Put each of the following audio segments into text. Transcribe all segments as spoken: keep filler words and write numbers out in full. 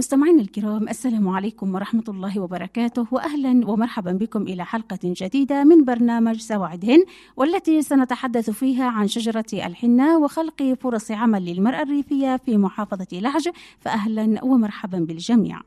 مستمعينا الكرام، السلام عليكم ورحمة الله وبركاته، وأهلا ومرحبا بكم إلى حلقة جديدة من برنامج سواعدهن، والتي سنتحدث فيها عن شجرة الحنة وخلق فرص عمل للمرأة الريفية في محافظة لحج. فأهلا ومرحبا بالجميع.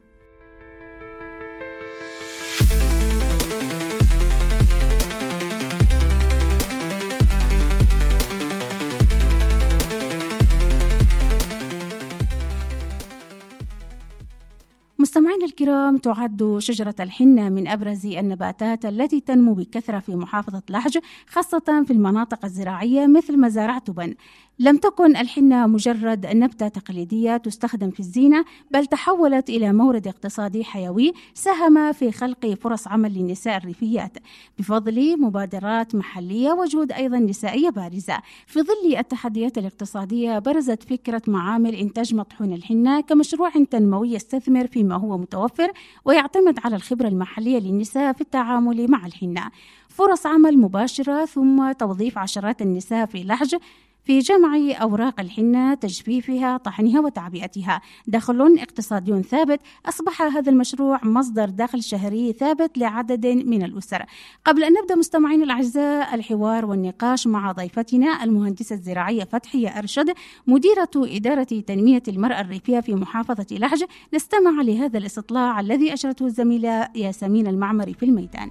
مستمعينا الكرام، تعد شجرة الحنة من أبرز النباتات التي تنمو بكثرة في محافظة لحج، خاصة في المناطق الزراعية مثل مزارع تبن. لم تكن الحنة مجرد نبتة تقليدية تستخدم في الزينة، بل تحولت إلى مورد اقتصادي حيوي ساهم في خلق فرص عمل للنساء الريفيات بفضل مبادرات محلية وجهود أيضا نسائية بارزة. في ظل التحديات الاقتصادية، برزت فكرة معامل إنتاج مطحون الحنة كمشروع تنموي يستثمر فيما هو متوفر ويعتمد على الخبرة المحلية للنساء في التعامل مع الحنة. فرص عمل مباشرة ثم توظيف عشرات النساء في لحج في جمع أوراق الحنة، تجفيفها، طحنها وتعبئتها. دخل اقتصادي ثابت. أصبح هذا المشروع مصدر دخل شهري ثابت لعدد من الأسر. قبل أن نبدأ مستمعين الأعزاء الحوار والنقاش مع ضيفتنا المهندسة الزراعية فتحية أرشد، مديرة إدارة تنمية المرأة الريفية في محافظة لحج، نستمع لهذا الاستطلاع الذي أجرته الزميلة ياسمين المعمري في الميدان.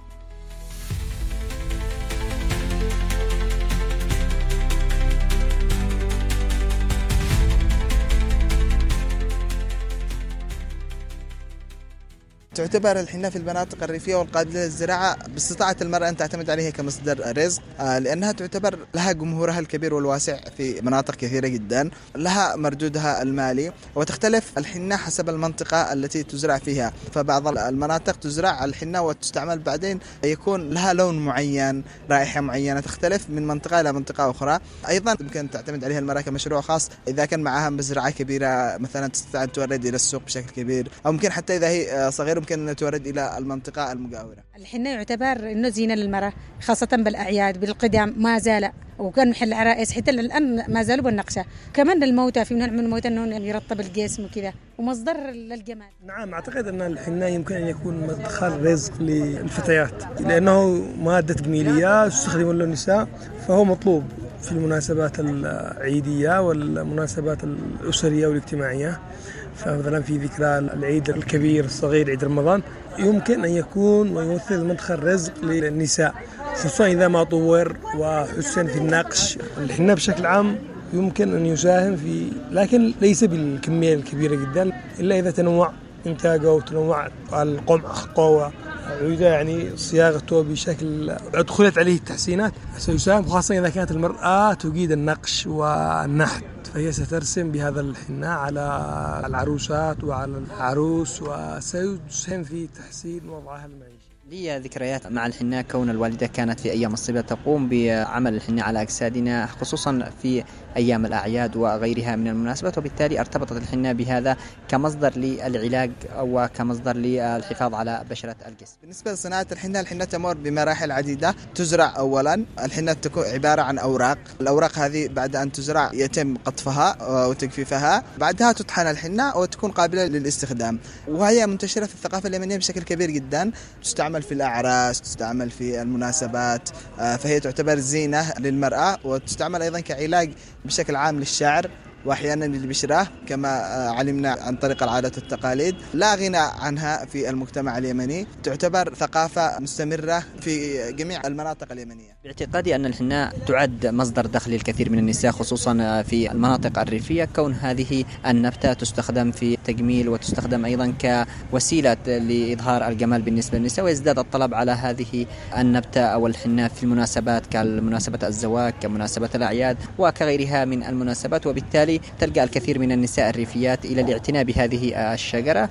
تعتبر الحنة في المناطق الريفية والقابلة للزراعة باستطاعة المرأة أن تعتمد عليها كمصدر رزق، لأنها تعتبر لها جمهورها الكبير والواسع في مناطق كثيرة جدا، لها مردودها المالي، وتختلف الحنة حسب المنطقة التي تزرع فيها. فبعض المناطق تزرع الحنة وتستعمل بعدين يكون لها لون معين، رائحة معينة، تختلف من منطقة إلى منطقة أخرى. أيضا يمكن تعتمد عليها المرأة كمشروع خاص إذا كان معها مزرعة كبيرة مثلا تستطيع أن تورد إلى السوق بشكل كبير، أو ممكن حتى إذا هي صغيرة ممكن أن تورد إلى المنطقة المجاورة. الحنة يعتبر إنه زينة للمرأة خاصة بالأعياد بالقدام، ما زال وكان محل عرائس حتى الآن ما زالوا بالنقشة. كمان للموتى، في نوع من الموتى إنه يرطب الجسم وكذا، ومصدر للجمال. نعم، أعتقد أن الحنة يمكن أن يكون مدخل رزق للفتيات، لأنه مادة جميلية تستخدم النساء، فهو مطلوب في المناسبات العيدية والمناسبات الأسرية والاجتماعية. فمثلا في ذكرى العيد الكبير الصغير عيد رمضان يمكن أن يكون ويمثل مدخل رزق للنساء، خصوصا إذا ما طور وحسن في النقش. الحنة بشكل عام يمكن أن يساهم في، لكن ليس بالكمية الكبيرة جدا، إلا إذا تنوع إنتاجه وتنوع القمع قوة عودة، يعني صياغته بشكل أدخلت عليه التحسينات، سيساهم، خاصة إذا كانت المرأة تجيد النقش والنحت، فهي سترسم بهذا الحنة على العروسات وعلى العروس، وسيسهم في تحسين وضعها المعيشي. لي ذكريات مع الحنة، كون الوالدة كانت في أيام الصبا تقوم بعمل الحنة على أجسادنا، خصوصا في أيام الأعياد وغيرها من المناسبات، وبالتالي ارتبطت الحنة بهذا كمصدر للعلاج أو كمصدر للحفاظ على بشرة الجسم. بالنسبة لصناعة الحنة، الحنة تمر بمراحل عديدة. تزرع أولا، الحنة تكون عبارة عن أوراق، الأوراق هذه بعد أن تزرع يتم قطفها وتجفيفها، بعدها تطحن الحنة وتكون قابلة للاستخدام، وهي منتشرة في الثقافة اليمنية بشكل كبير جدا. تستعمل في الأعراس، تستعمل في المناسبات، فهي تعتبر زينة للمرأة، وتستعمل أيضا كعلاج بشكل عام للشعر وأحيانا للبشرة كما علمنا عن طريق العادات والتقاليد. لا غنى عنها في المجتمع اليمني، تعتبر ثقافة مستمرة في جميع المناطق اليمنية. باعتقادي أن الحنة تعد مصدر دخل للكثير من النساء، خصوصا في المناطق الريفية، كون هذه النبتة تستخدم في التجميل وتستخدم أيضا كوسيلة لإظهار الجمال بالنسبة للنساء، ويزداد الطلب على هذه النبتة أو الحنة في المناسبات كمناسبة الزواج، كمناسبة الأعياد وكغيرها من المناسبات، وبالتالي تلقى الكثير من النساء الريفيات إلى الاعتناء بهذه الشجرة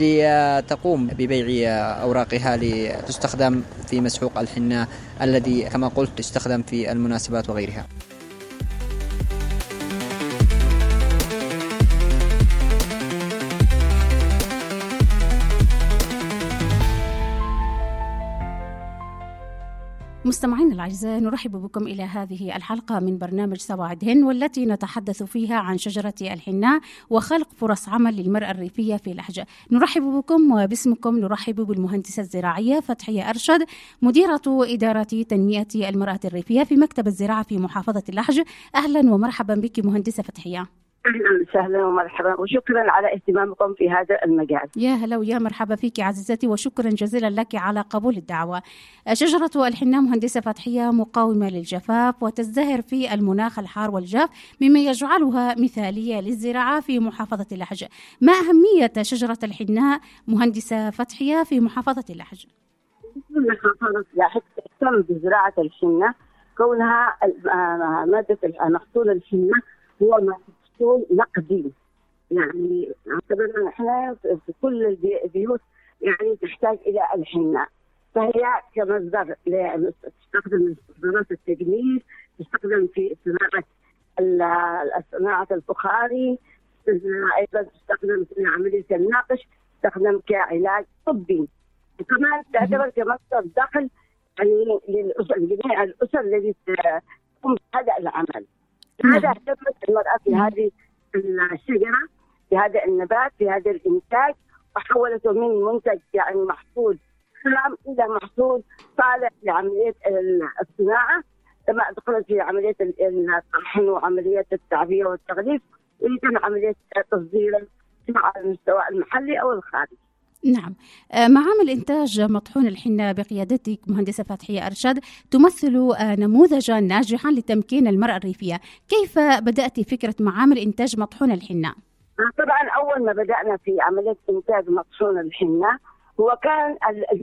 لتقوم ببيع أوراقها لتستخدم في مسحوق الحنة الذي كما قلت تستخدم في المناسبات وغيرها. مستمعين الأعزاء، نرحب بكم إلى هذه الحلقة من برنامج سواعدهن، والتي نتحدث فيها عن شجرة الحناء وخلق فرص عمل للمرأة الريفية في لحج. نرحب بكم وباسمكم نرحب بالمهندسة الزراعية فتحية أرشد، مديرة إدارة تنمية المرأة الريفية في مكتب الزراعة في محافظة اللحج. أهلا ومرحبا بك مهندسة فتحية. أهلا وسهلا ومرحبا، وشكرا على اهتمامكم في هذا المجال. يا هلا ويا مرحبا فيك عزيزتي، وشكرا جزيلا لك على قبول الدعوة. شجرة الحناء مهندسة فتحية مقاومة للجفاف وتزدهر في المناخ الحار والجاف، مما يجعلها مثالية للزراعة في محافظة اللحج. ما أهمية شجرة الحناء مهندسة فتحية في محافظة اللحج؟ محافظة اللحج تهتم بزراعة الحناء كونها مادة محصول الحناء هو محصول نقدي، يعني اعتبرنا احنا في كل البيوت يعني تحتاج الى الحناء، فهي كمصدر تستخدم مصدرات التجميل، تستخدم في صناعه صناعه الفخاري، ايضا تستخدم في عمليه النقش، تستخدم كعلاج طبي، وكمان تعتبر كمصدر دخل يعني للاسر، لجميع الاسر التي تقوم بهذا العمل. هذا اعتمدت المرأة في هذه الشجرة، في هذا النبات، في هذا الإنتاج، وحولته من منتج يعني محصول خام إلى محصول صالح لعملية الصناعة، لما دخلت في عملية الطحن وعملية التعبئة والتغليف، ويتم عملية تصديره على المستوى المحلي أو الخارجي. نعم، معامل إنتاج مطحون الحناء بقيادتك مهندسة فتحية أرشد تمثل نموذجا ناجحا لتمكين المرأة الريفية. كيف بدأت فكرة معامل إنتاج مطحون الحناء؟ طبعا أول ما بدأنا في عملية إنتاج مطحون الحناء هو كان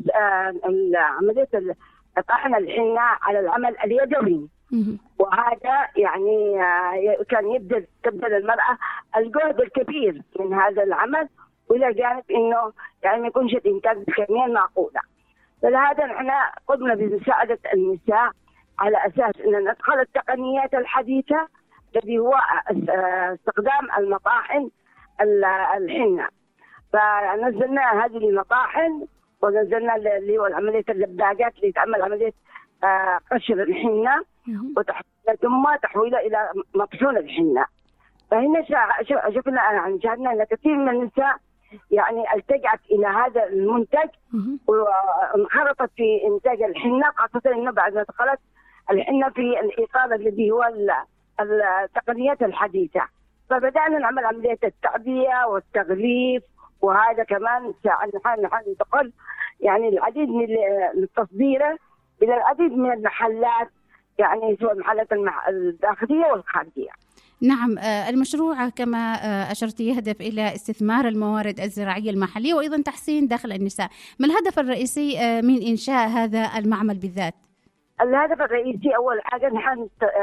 عملية طحن الحناء على العمل اليدوي، وهذا يعني كان يبذل تبذل المرأة الجهد الكبير من هذا العمل، وإلى جانب إنه يعني ما يكونش الإنتاج بكمية معقولة. فلهذا احنا قمنا بمساعدة النساء على أساس أن ندخل التقنيات الحديثة الذي هو استخدام المطاحن الحناء، فنزلنا هذه المطاحن ونزلنا اللي هو عملية اللباقات اللي تعمل عملية قشر الحناء ثم تحويله إلى مطحون الحناء. فهنا شفنا عن شاهدنا أن كثير من النساء يعني التجأت إلى هذا المنتج وانخرطت في إنتاج الحناء، خاصة إنه بعد ما دخلت الحناء في الإطار الذي هو التقنيات الحديثة، فبدأنا نعمل عملية التعبئة والتغليف، وهذا كمان ساعدنا ننتقل يعني العديد من التصدير إلى العديد من المحلات، يعني سواء المحلات الداخلية والخارجية. نعم، المشروع كما أشرت يهدف إلى استثمار الموارد الزراعية المحلية وأيضا تحسين دخل النساء. ما الهدف الرئيسي من إنشاء هذا المعمل بالذات؟ الهدف الرئيسي أول حاجة نحن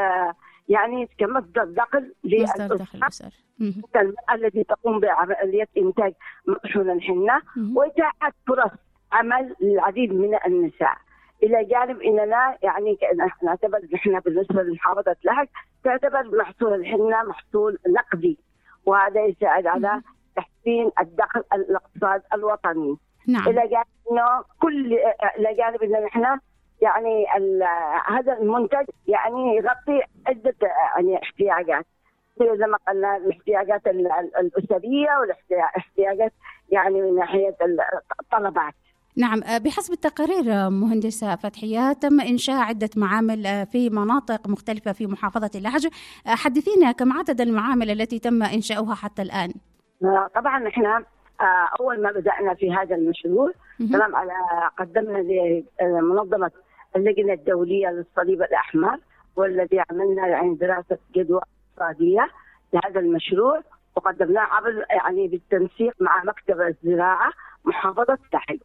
يعني كمصدر دخل للأسر التي تقوم بعملية إنتاج مطحون الحناء، وإتاحة فرص عمل للعديد من النساء، إلى جانب إننا يعني نعتبر نحن بالنسبة لمحافظة لحج تعتبر محصول الحناء محصول نقدي، وهذا يساعد على تحسين الدخل الاقتصاد الوطني. نعم. إلى جانب إنه كل إلى جانب إن نحن يعني هذا المنتج يعني يغطي عدة يعني احتياجات، زي ما قلنا الاحتياجات الأسرية والاحتياجات يعني من ناحية الطلبات. نعم، بحسب التقارير مهندسة فتحية تم إنشاء عدة معامل في مناطق مختلفة في محافظة اللحج. حدثينا كم عدد المعامل التي تم إنشاؤها حتى الآن؟ طبعا احنا أول ما بدأنا في هذا المشروع تمام على قدمنا لمنظمة اللجنة الدولية للصليب الأحمر، والذي عملنا يعني دراسة جدوى اقتصادية لهذا المشروع، وقدمناه عبر يعني بالتنسيق مع مكتب الزراعة محافظة لحج،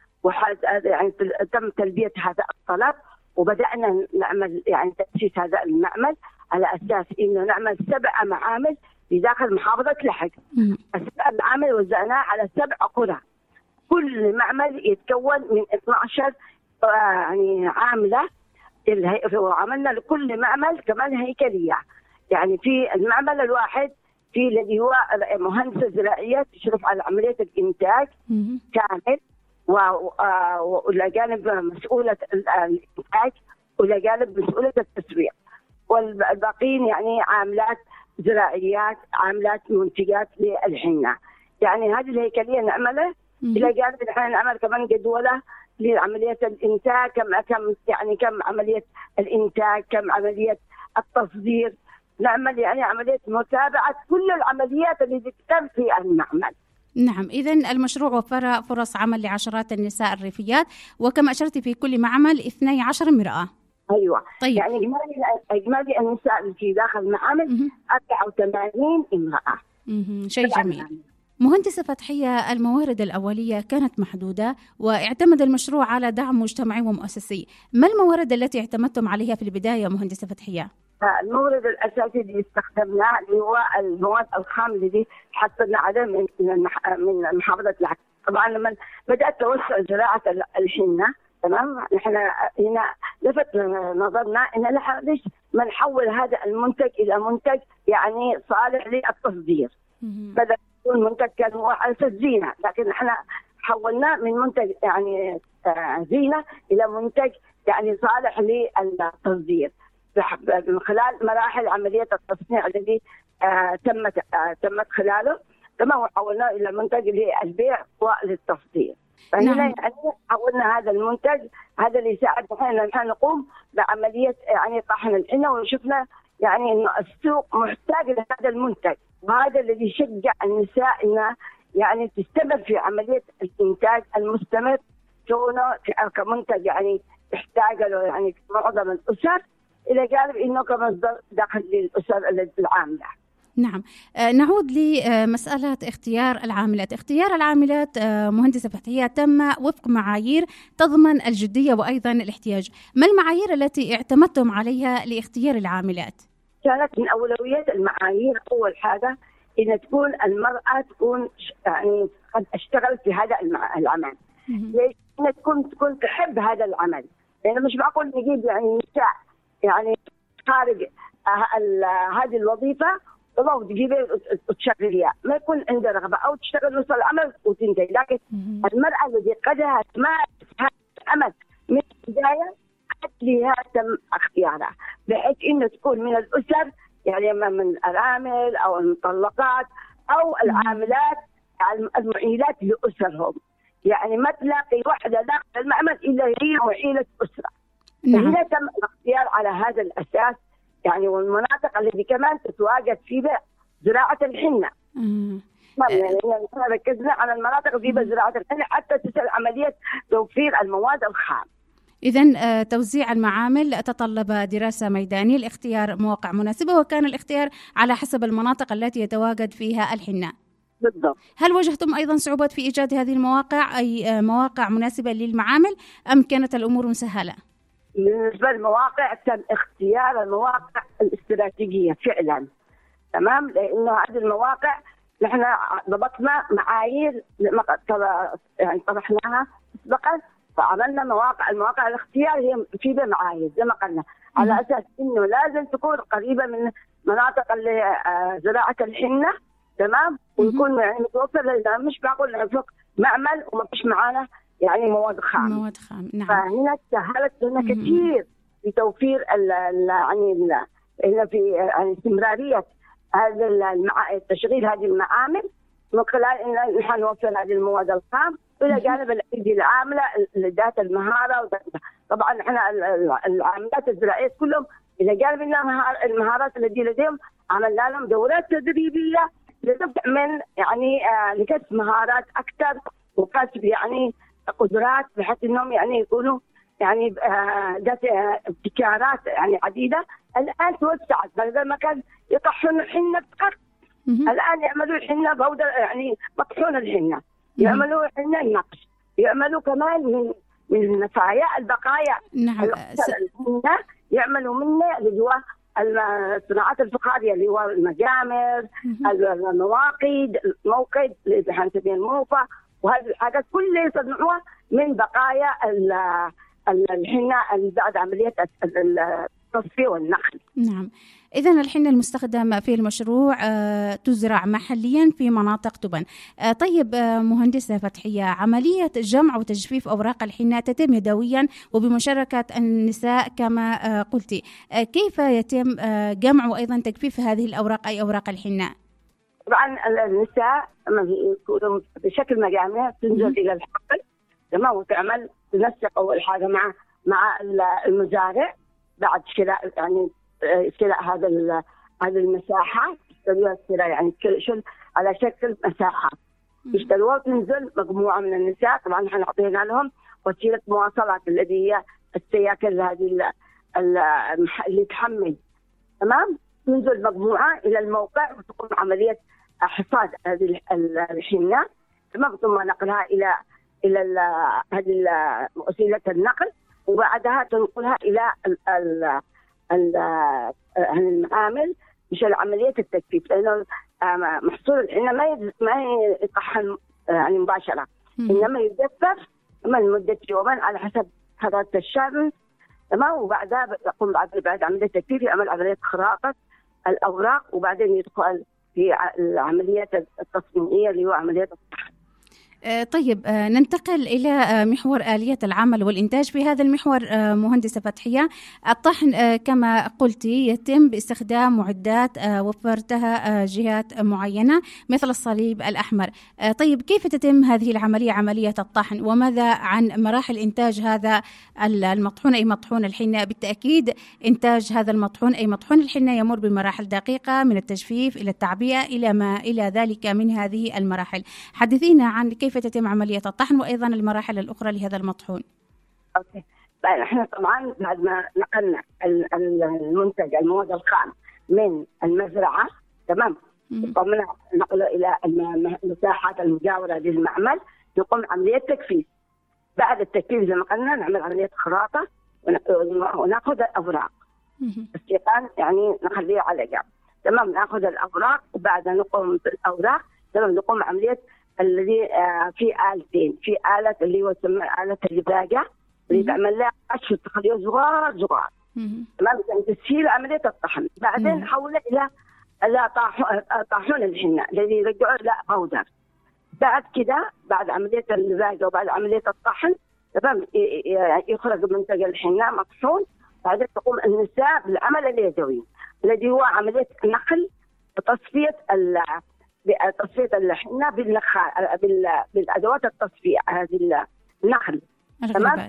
يعني تم تلبية هذا الطلب، وبدأنا نعمل يعني تأسيس هذا المعمل على أساس إنه نعمل سبع معامل في داخل محافظة لحج. السبع معامل وزعناه على سبع قرى، كل معمل يتكون من اثنتي عشرة يعني عاملة، وعملنا لكل معمل كمان هيكلية، يعني في المعمل الواحد في الذي هو مهندسة زراعية تشرف على عملية الإنتاج كامل، وإلى جانب مسؤولة الإنتاج وإلى جانب مسؤولة التسويق، والباقيين يعني عاملات زراعيات، عاملات منتجات للحنة. يعني هذه الهيكلية نعمله. إلى جانب نحن نعمل كمان جدولة لعملية الإنتاج، كم كم يعني كم عملية الإنتاج، كم عملية التصدير، نعمل يعني عملية متابعة كل العمليات اللي تتم في المعمل. نعم، إذن المشروع وفر فرص عمل لعشرات النساء الريفيات، وكما أشرت في كل معمل اثني عشر امرأة. أيوة. طيب. يعني إجمالي إجمالي النساء اللي في داخل المعامل أربعة وثمانين امرأة. شيء جميل. مهندسة فتحية، الموارد الأولية كانت محدودة واعتمد المشروع على دعم مجتمعي ومؤسسي، ما الموارد التي اعتمدتم عليها في البداية مهندسة فتحية؟ المورد الأساسي اللي استخدمناه اللي هو المواد الخام اللي حصلنا عليه من من محافظة لحج. طبعا لما بدأت توسع زراعة الحنة، تمام، نحن هنا لفت نظرنا إن ليش ما نحول هذا المنتج إلى منتج يعني صالح للتصدير، بدل يكون منتج كان هو على أساس زينة، لكن نحن حولناه من منتج يعني زينة إلى منتج يعني صالح للتصدير من خلال مراحل عملية التصنيع الذي آه تمت آه تمت خلاله، كما وحولناه إلى منتج للبيع وللتصدير. فهنا نعم. يعني حولنا هذا المنتج، هذا اللي يساعدنا نحن نقوم بعملية يعني طحن الحنة، وشفنا يعني إنه السوق محتاج لهذا المنتج، وهذا الذي يشجع النساء إنها يعني تستمر في عملية الإنتاج المستمر، كونه كمنتج يعني تحتاج له يعني معظم الأسر، إلى جانب إنه كمصدر دخل للأسر العاملة. نعم، نعود لمسألة اختيار العاملات. اختيار العاملات مهندسة فتحية تم وفق معايير تضمن الجدية وأيضا الاحتياج، ما المعايير التي اعتمدتم عليها لاختيار العاملات؟ كانت من أولويات المعايير أول حاجة إن تكون المرأة تكون يعني قد اشتغلت في هذا العمل. ليش؟ إن تكون تكون تحب هذا العمل، لأنه يعني مش معقول نجيب يعني نساء يعني خارج هذه الوظيفة والله تجيبها وتشغليها، ما يكون عندها رغبة أو تشتغل نص العمل وتنتهي. لكن المرأة التي قدها تمارس هذا العمل من البداية لها تم اختيارها، بحيث إنه تكون من الأسر يعني من الأرامل أو المطلقات أو العاملات المعيلات لأسرهم، يعني ما تلاقي واحدة داخل المعمل إلا هي معيلة أسرة. نعم. هنا تم الاختيار على هذا الأساس يعني، والمناطق التي كمان تتواجد فيها زراعة الحنة. يعني نحن ركزنا على المناطق فيها زراعة الحنة حتى تسهل عملية توفير المواد الخام. إذن توزيع المعامل تطلب دراسة ميدانية لاختيار مواقع مناسبة، وكان الاختيار على حسب المناطق التي يتواجد فيها الحنة. بالضبط. هل واجهتم أيضا صعوبات في إيجاد هذه المواقع، أي مواقع مناسبة للمعامل، أم كانت الأمور مسهلة؟ بالنسبة للمواقع تم اختيار المواقع الاستراتيجية فعلا، تمام، لأنه هذه المواقع نحن ضبطنا معايير يعني طرحناها مسبقا، فعملنا مواقع المواقع الاختيار هي في معايير زي ما قلنا، على أساس إنه لازم تكون قريبة من مناطق اللي زراعة الحنة، تمام، ويكون يعني متوفر، لأن مش معقول نفق معمل وما فيش معانا يعني مواد خام. مواد خام، نعم. فهنا سهلت لنا كثير في توفير ال ال يعني في يعني استمرارية هذا المع... تشغيل هذه المعامل من خلال إن نحن نوفر هذه المواد الخام، إلى جانب الأيدي العاملة ذات المهارة. طبعا احنا العاملات الزراعية كلهم إلى جانب المهارات التي لديهم عملنا لهم دورات تدريبية لتبدأ من يعني آه لكسب مهارات أكثر وكسب يعني قدرات، بحيث انهم يعني يكونوا يعني ذات ابتكارات يعني عديده. الان توسعت، بدل ما كان يطحنوا الحنه فقط الان يعملوا الحنه بودر يعني مطحون الحنه، يعملوا حنه نقش، يعملوا كمان من من النفايا البقايا. نعم. الحنه يعملوا منه اللي هو الصناعات الفخاريه اللي هو المجامر، المواقد، الموقد اللي احنا نسميه الموفى، وهذه الحاجات كلها يصنعوها من بقايا الحنة بعد عملية التصفية والنقل. نعم، إذن الحنة المستخدم في المشروع تزرع محليا في مناطق تبن. طيب مهندسة فتحية، عملية جمع وتجفيف أوراق الحنة تتم يدويا وبمشاركة النساء كما قلتي، كيف يتم جمع وأيضا تجفيف هذه الأوراق أي أوراق الحنة؟ طبعا النساء بشكل مجامع تنزل إلى الحقل تمام، وتعمل تنسق أول حاجة مع مع المزارع بعد شراء يعني شراء هذا هذه المساحة، يشتروها شراء يعني كل على شكل مساحات يشتروها، وتنزل مجموعة من النساء. طبعا احنا أعطينا لهم وسيلة مواصلات الذي هي السياكل هذه اللي تحمل تمام، تنزل مجموعة إلى الموقع وتقوم عملية حصاد هذه الحنة تمام، ثم نقلها إلى إلى هذه وسيلة النقل، وبعدها تنقلها إلى المعامل مشان عملية التجفيف، لأنه محصول الحنة ما ما يطحن يعني مباشرة، إنما يجفف لمدة يومين على حسب حرارة الشمس تمام، وبعدها يقوم بعد بعد عملية التجفيف يعمل عملية خراقة الأوراق، وبعدين يدخل في العملية التصنيعية اللي هو عملية الطحن. طيب ننتقل إلى محور آلية العمل والإنتاج. في هذا المحور مهندسة فتحية، الطحن كما قلتي يتم باستخدام معدات وفرتها جهات معينة مثل الصليب الأحمر. طيب كيف تتم هذه العملية، عملية الطحن، وماذا عن مراحل إنتاج هذا المطحون أي مطحون الحنة؟ بالتأكيد إنتاج هذا المطحون أي مطحون الحنة يمر بمراحل دقيقة من التجفيف إلى التعبئة إلى ما إلى ذلك من هذه المراحل. حدثينا عن كيف كيف تتم عملية الطحن وأيضا المراحل الأخرى لهذا المطحون. أوكي. احنا طبعا بعد ما نقلنا المنتج المواد الخام من المزرعة تمام، قمنا نقله إلى المساحات المجاورة للمعمل، يقوم عملية تجفيف. بعد التجفيف زي ما قلنا نعمل عملية خراطة ونأخذ الأوراق استيقان يعني نخليها على جنب تمام، نأخذ الأوراق وبعدها نقوم بالأوراق تمام، نقوم عملية الذي في آلتين، في آلة اللي هو تسمى آلة الزباقة اللي تعمل لها قش تخليه صغار صغار تمام عشان تسهيل عملية الطحن. بعدين نحوله إلى إلى طاحون الحنة الذي يرجعه إلى باودر. بعد كده بعد عملية الزباقة وبعد عملية الطحن تمام يخرج منتج الحنة مطحون. بعدين تقوم النساء بالعمل اليدوي الذي هو عملية نقل وتصفية بتصفية الحنة بالنخال بالأدوات التصفية هذه النخل تمام،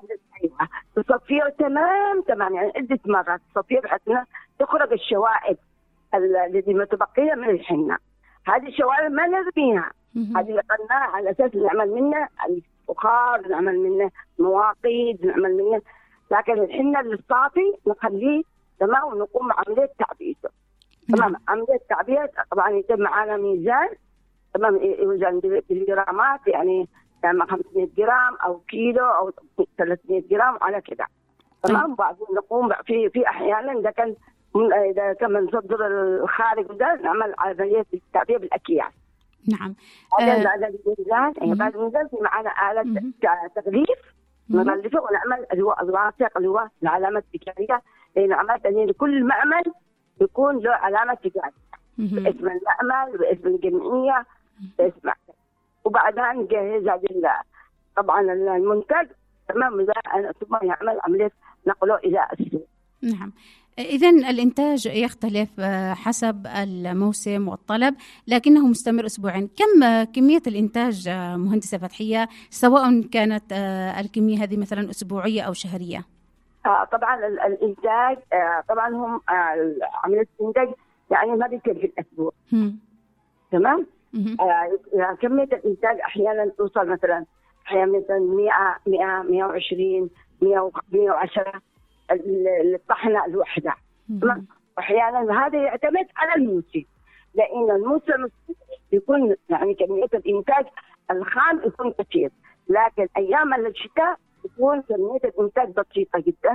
تصفيه تمام تمام يعني عدة مرات تصفيه بحيث تخرج الشوائب التي متبقية من الحنة. هذه الشوائب ما نرميها، هذه اللي قلناها على أساس نعمل منها الفخار، نعمل منها مواقيد، نعمل منها، لكن الحنة الصافي نخليه تمام ونقوم عملية تعبئته تمام. عملية تعبئة طبعا يتم معنا ميزان تمام، يوزن بالجرامات يعني يعني خمسمائة جرام أو كيلو أو ثلاثمائة جرام على كده تمام. بعدين نقوم في في أحيانا إذا كان إذا كان من صدر الخارج ده نعمل عملية التعبئة بالأكياس. نعم. بعدين بعد الميزان يعني بعد الميزان في معنا آلة تغليف نغلفه ونعمل اللي هو الواثق اللي هو العلامة التجارية، لأن عملت أن كل معمل يكون له علامة تجارية باسم المعمل باسم الجمعية باسم، وبعدها نجهز هذه طبعا المنتج تمام ثم يعمل عملية نقله إلى السوق. نعم. إذن الإنتاج يختلف حسب الموسم والطلب لكنه مستمر أسبوعين. كم كمية الإنتاج مهندسة فتحية سواء كانت الكمية هذه مثلا أسبوعية أو شهرية؟ آه طبعا الإنتاج آه طبعا هم آه عملية الإنتاج يعني ما بيكفي في الأسبوع تمام. آه كمية الإنتاج أحيانا توصل مثلا أحيانا مثلا مئة مئة مئة وعشرين مئة وعشرة الطحنة الوحدة تمام. أحيانا هذا يعتمد على الموسم، لأن الموسم يكون يعني كمية الإنتاج الخام يكون كثير، لكن أيام الشتاء يكون كمية الإنتاج بسيطة جدا،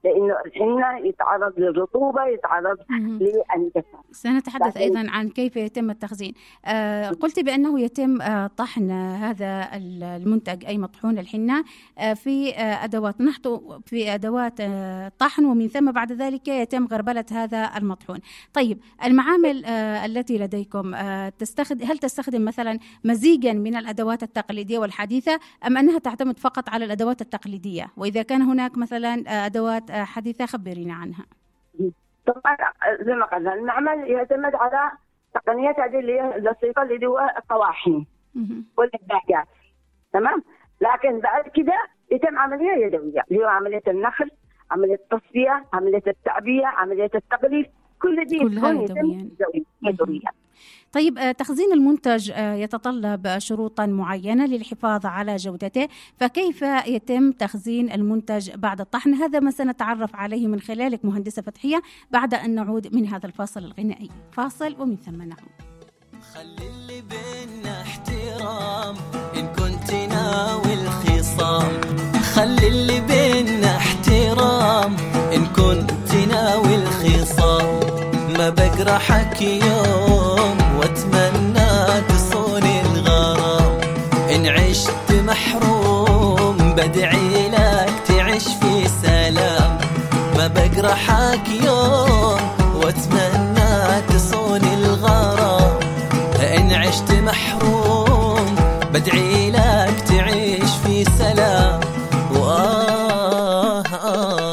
لأنه الحنة يتعرض للرطوبة، يتعرض للجفاف. سنتحدث أيضا عن كيف يتم التخزين. آه قلت بأنه يتم آه طحن هذا المنتج أي مطحون الحنة آه في آه أدوات نحت في أدوات آه طحن، ومن ثم بعد ذلك يتم غربلة هذا المطحون. طيب المعامل آه التي لديكم آه تستخدم هل تستخدم مثلا مزيجا من الأدوات التقليدية والحديثة، أم أنها تعتمد فقط على الأدوات التقليدية؟ وإذا كان هناك مثلا أدوات حديثة خبرينا عنها. طبعا زي ما قلنا المعمل يعتمد على تقنيات هذه اللي هي البسيطة اللي هو الطواحن والدباجات، تمام. لكن بعد كده يتم عملية يدوية اللي هو عملية النخل، عملية التصفية، عملية التعبية، عملية التغليف، كل دي تكون يدويا. يدويا. طيب تخزين المنتج يتطلب شروطا معينة للحفاظ على جودته، فكيف يتم تخزين المنتج بعد الطحن؟ هذا ما سنتعرف عليه من خلالك مهندسة فتحية بعد أن نعود من هذا الفاصل الغنائي. فاصل ومن ثم نعود. خلي اللي بينا احترام إن كنت ناوي الخصام، خلي اللي بينا احترام إن كنت ناوي الخصام، ما بقرا حكي يوم واتمنى تصون الغرام، إن عشت محروم بدعي لك تعيش في سلام، ما بقرا حكي يوم واتمنى تصون الغرام، إن عشت محروم بدعي لك تعيش في سلام. وآه آه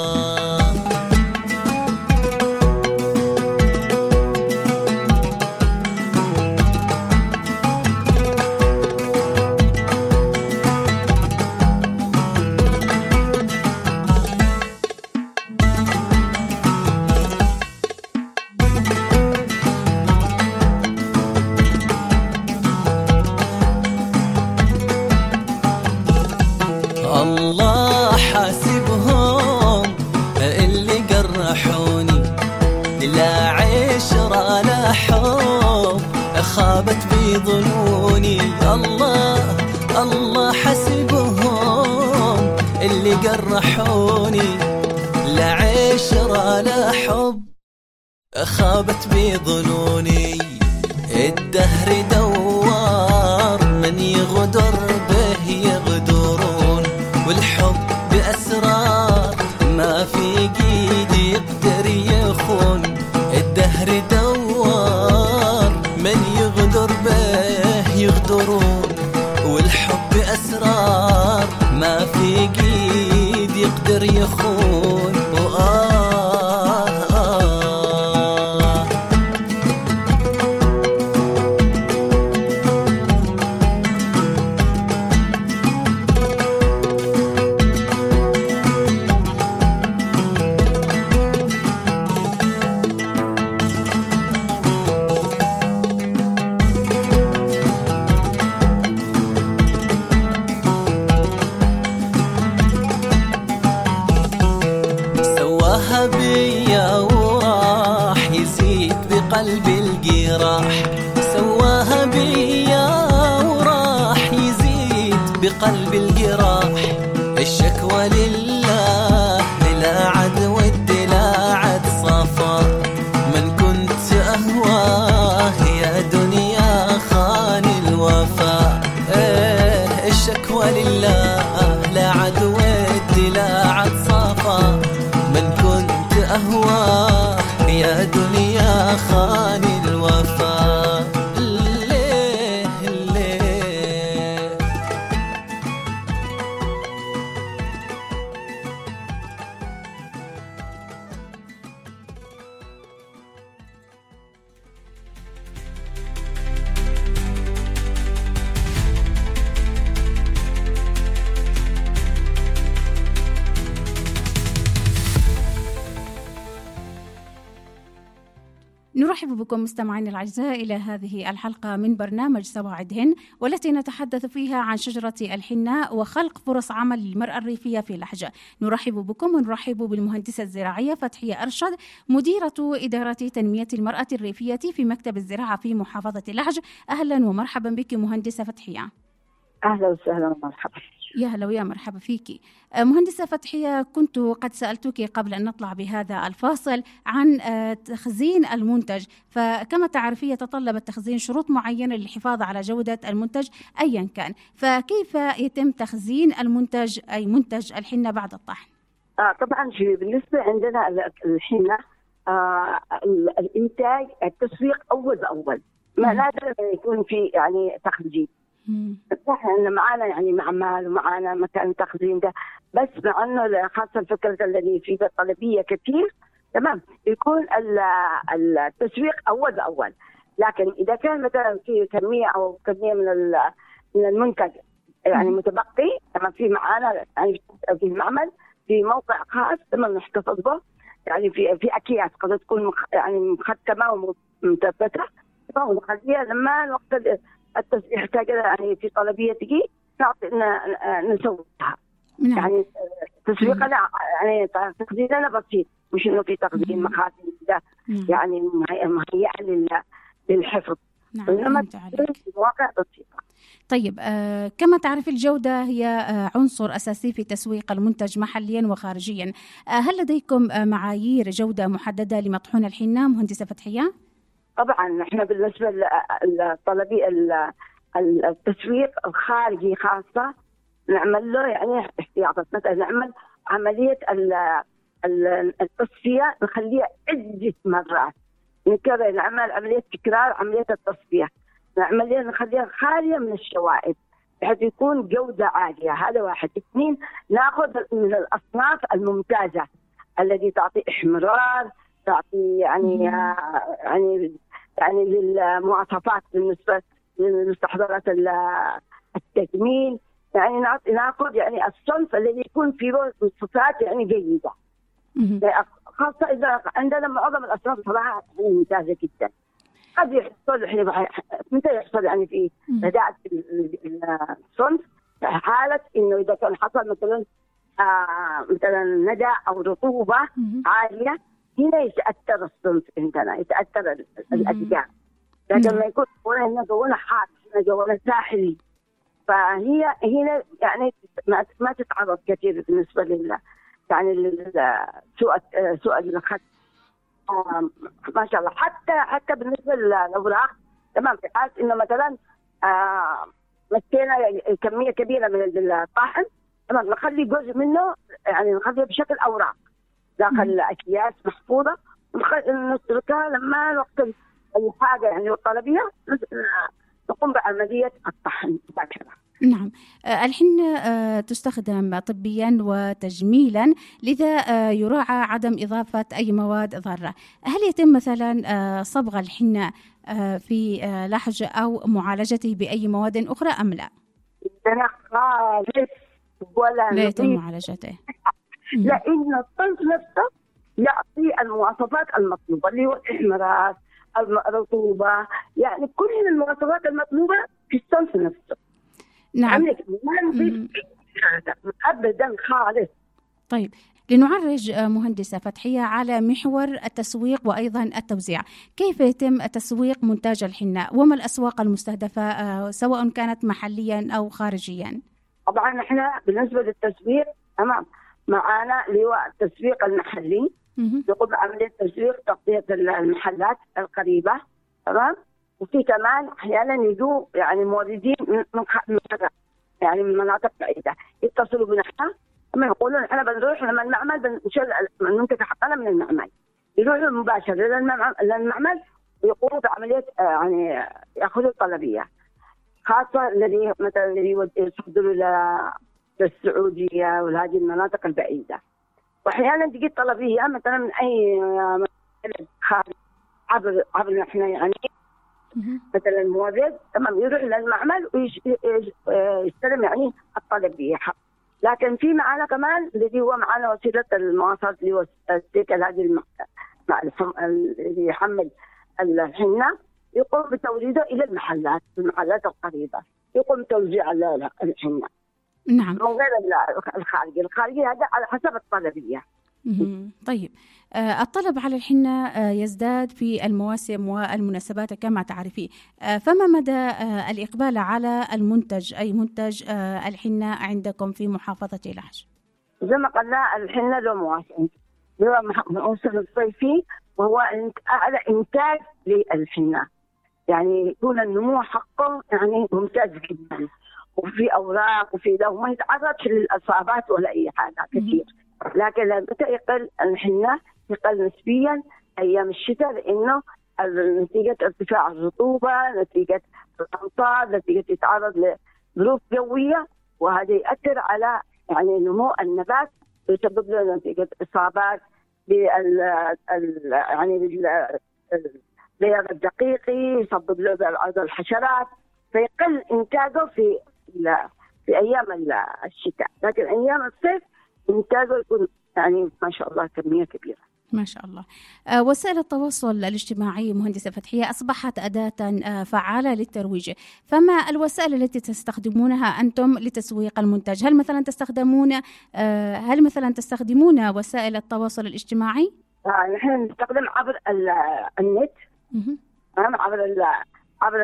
الله حاسبهم اللي قرحوني، لا عشرة لا حب خابت بظنوني، الله الله حاسبهم اللي قرحوني، لا عشرة لا حب خابت بظنوني، الدهر دوار من يغدر به يغدرون، والحب بأسرار ما في قيد يقدر يخون، الدهر دوار من يغدر به يغدرون، والحب بأسرار ما في قيد يقدر يخون. وآه بيا وراح يزيد بقلبي الجراح، سواها بيا وراح يزيد بقلبي الجراح، الشكوى لله لا عد ود لا عد صفا، من كنت أهواه يا دنيا خان الوفا، ايه الشكوى لله لا عد ود لا عد صفا، من كنت أهواه يا دنيا خان الوفا. ليه ليه نرحب بكم مستمعين الأعزاء إلى هذه الحلقة من برنامج سواعدهن، والتي نتحدث فيها عن شجرة الحنة وخلق فرص عمل للمرأة الريفية في لحج. نرحب بكم ونرحب بالمهندسة الزراعية فتحية أرشد، مديرة إدارة تنمية المرأة الريفية في مكتب الزراعة في محافظة لحج. أهلا ومرحبا بك مهندسة فتحية. أهلا وسهلا ومرحبا. يا هلا ويا مرحبا فيكي. مهندسة فتحية، كنت قد سألتك قبل أن نطلع بهذا الفاصل عن تخزين المنتج، فكما تعرفين يتطلب التخزين شروط معينة للحفاظ على جودة المنتج أيا كان، فكيف يتم تخزين المنتج أي منتج الحنة بعد الطحن؟ آه طبعا في بالنسبة عندنا الحنة آه الإنتاج التسويق أول بأول، ما لازم يكون في يعني تخزين. احنا معانا يعني معمل ومعانا مكان تخزين ده، بس مع انه خاصه الفكره الذي فيه طلبيه كثير تمام يكون التسويق اول باول. لكن اذا كان مثلا في كميه او كميه من من المنتج يعني متبقي تمام، في معانا يعني في المعمل في موقع خاص تمام نحتفظ به، يعني في في اكياس قد تكون يعني مختمه ومثبته تمام، ونخليها لما الوقت التسويق يحتاج يعني في طلبيه تجي نعطي نسويها. نعم. يعني تسويقنا يعني تخزيننا بسيط، مش انه في تخزين مخازن كده يعني مهيئه للحفظ. نعم. انما الواقع بسيطه. طيب آه كما تعرف الجودة هي آه عنصر أساسي في تسويق المنتج محليا وخارجيا. آه هل لديكم آه معايير جودة محددة لمطحون الحنة مهندسة فتحية؟ طبعا احنا بالنسبة للطلبي التسويق الخارجي خاصة نعمل له يعني احتياطات، مثلا نعمل عملية التصفية نخليها عدة مرات، نكرر نعمل عملية تكرار عملية التصفية، عملية نخليها خالية من الشوائب بحيث يكون جودة عالية. هذا واحد. اثنين ناخذ من الأصناف الممتازة التي تعطي احمرار، تعطي يعني يعني يعني للمواصفات بالنسبة للمستحضرات التجميل، يعني ناخذ يعني الصنف الذي يكون فيه صفات يعني جيدة، خاصة إذا عندنا معظم الأصناف صراحة ممتازة جدا. قد يحصل متى يحصل يعني في رداءة الصنف في حالة إنه إذا كان حصل مثلا آه مثلا ندى أو رطوبة عالية، هنا يتأثر الصنف عندنا، يتأثر الأشجار. لكن لما يكون هنا جونا حار، هنا جونا ساحلي، فهي هنا يعني ما تتعرض كثير بالنسبة لل يعني للسوء سوء الخط. آه ما شاء الله. حتى حتى بالنسبة للأوراق تمام، في حال إنه مثلا آه مسكينا كمية كبيرة من الطاحن تمام، نخلي جزء منه يعني نخليه بشكل أوراق داخل أكياس محفوظة، نتركها لما وقت الحاجة يعني والطلبية نقوم بعملية الطحن مباشرة. نعم. الحنة تستخدم طبيا وتجميلا، لذا يراعى عدم إضافة أي مواد ضارة. هل يتم مثلا صبغ الحنة في لحج أو معالجته بأي مواد أخرى أم لا؟ أنا خالص ولا لا يتم معالجته، لأن الصنف نفسه يعطي المواصفات المطلوبة اللي هو الإحمرار، الرطوبة، يعني كل المواصفات المطلوبة في الصنف نفسه. نعم. ما نضيف أبدا خالص. طيب لنعرج مهندسة فتحية على محور التسويق وأيضا التوزيع، كيف يتم تسويق منتج الحنة وما الأسواق المستهدفة سواء كانت محليا أو خارجيا؟ طبعا احنا بالنسبة للتسويق تمام معانا لواء التسويق المحلي يقوم بعملية تسويق تغطية المحلات القريبة تمام، وفي كمان أحيانا يجوا يعني موردين من من يعني من مناطق بعيدة يتصلوا بنا اما يقولون احنا بنروح لما المعمل بنشيل المنتج حقنا من المعمل، يروحوا مباشرة للمعمل ويقوموا بعملية يعني يأخذوا الطلبية، خاصة الذي مثلا الذي يصدروا إلى السعودية وهذه المناطق البعيدة. وأحيانا تجي الطلبية مثلا من أي خارج عبر عبر احنا يعني مثلا مورد تمام يروح للمعمل ويستلم يعني الطلبية. لكن في معنا كمان الذي هو معنا وسيلة المواصلات اللي هو السيكل هذه اللي يحمل الحنة، يقوم بتوريده إلى المحلات المحلات القريبة، يقوم بتوزيع الحنة. نعم. من غير الخارجي، الخارجي هذا على حسب الطلبية. طيب الطلب على الحنة يزداد في المواسم والمناسبات كما تعرفين، فما مدى الإقبال على المنتج أي منتج الحنة عندكم في محافظة لحج؟ زي ما قلنا الحنة له مواسم، له موسم الصيفي وهو أعلى إنتاج للحنة، يعني يكون النمو حقه يعني ممتاز جدا، وفي أوراق وفي لو ما يتعرضش للإصابات ولا أي حاجة كثير. لكن لما يقل الحنة يقل نسبيا أيام الشتاء، لأنه نتيجة ارتفاع الرطوبة، نتيجة الأمطار، نتيجة يتعرض لظروف جوية، وهذا يؤثر على يعني نمو النبات ويسبب له نتيجة إصابات بال يعني بالبياض الدقيقي، يسبب له بعض الحشرات، فيقل إنتاجه في في أيام الشتاء. لكن أيام الصيف إنتاجه يكون يعني ما شاء الله كمية كبيرة. ما شاء الله. أه وسائل التواصل الاجتماعي مهندسة فتحية أصبحت أداة أه فعالة للترويج، فما الوسائل التي تستخدمونها أنتم لتسويق المنتج؟ هل مثلا تستخدمون أه هل مثلا تستخدمون وسائل التواصل الاجتماعي؟ آه نحن نستخدم عبر النت، عبر ال عبر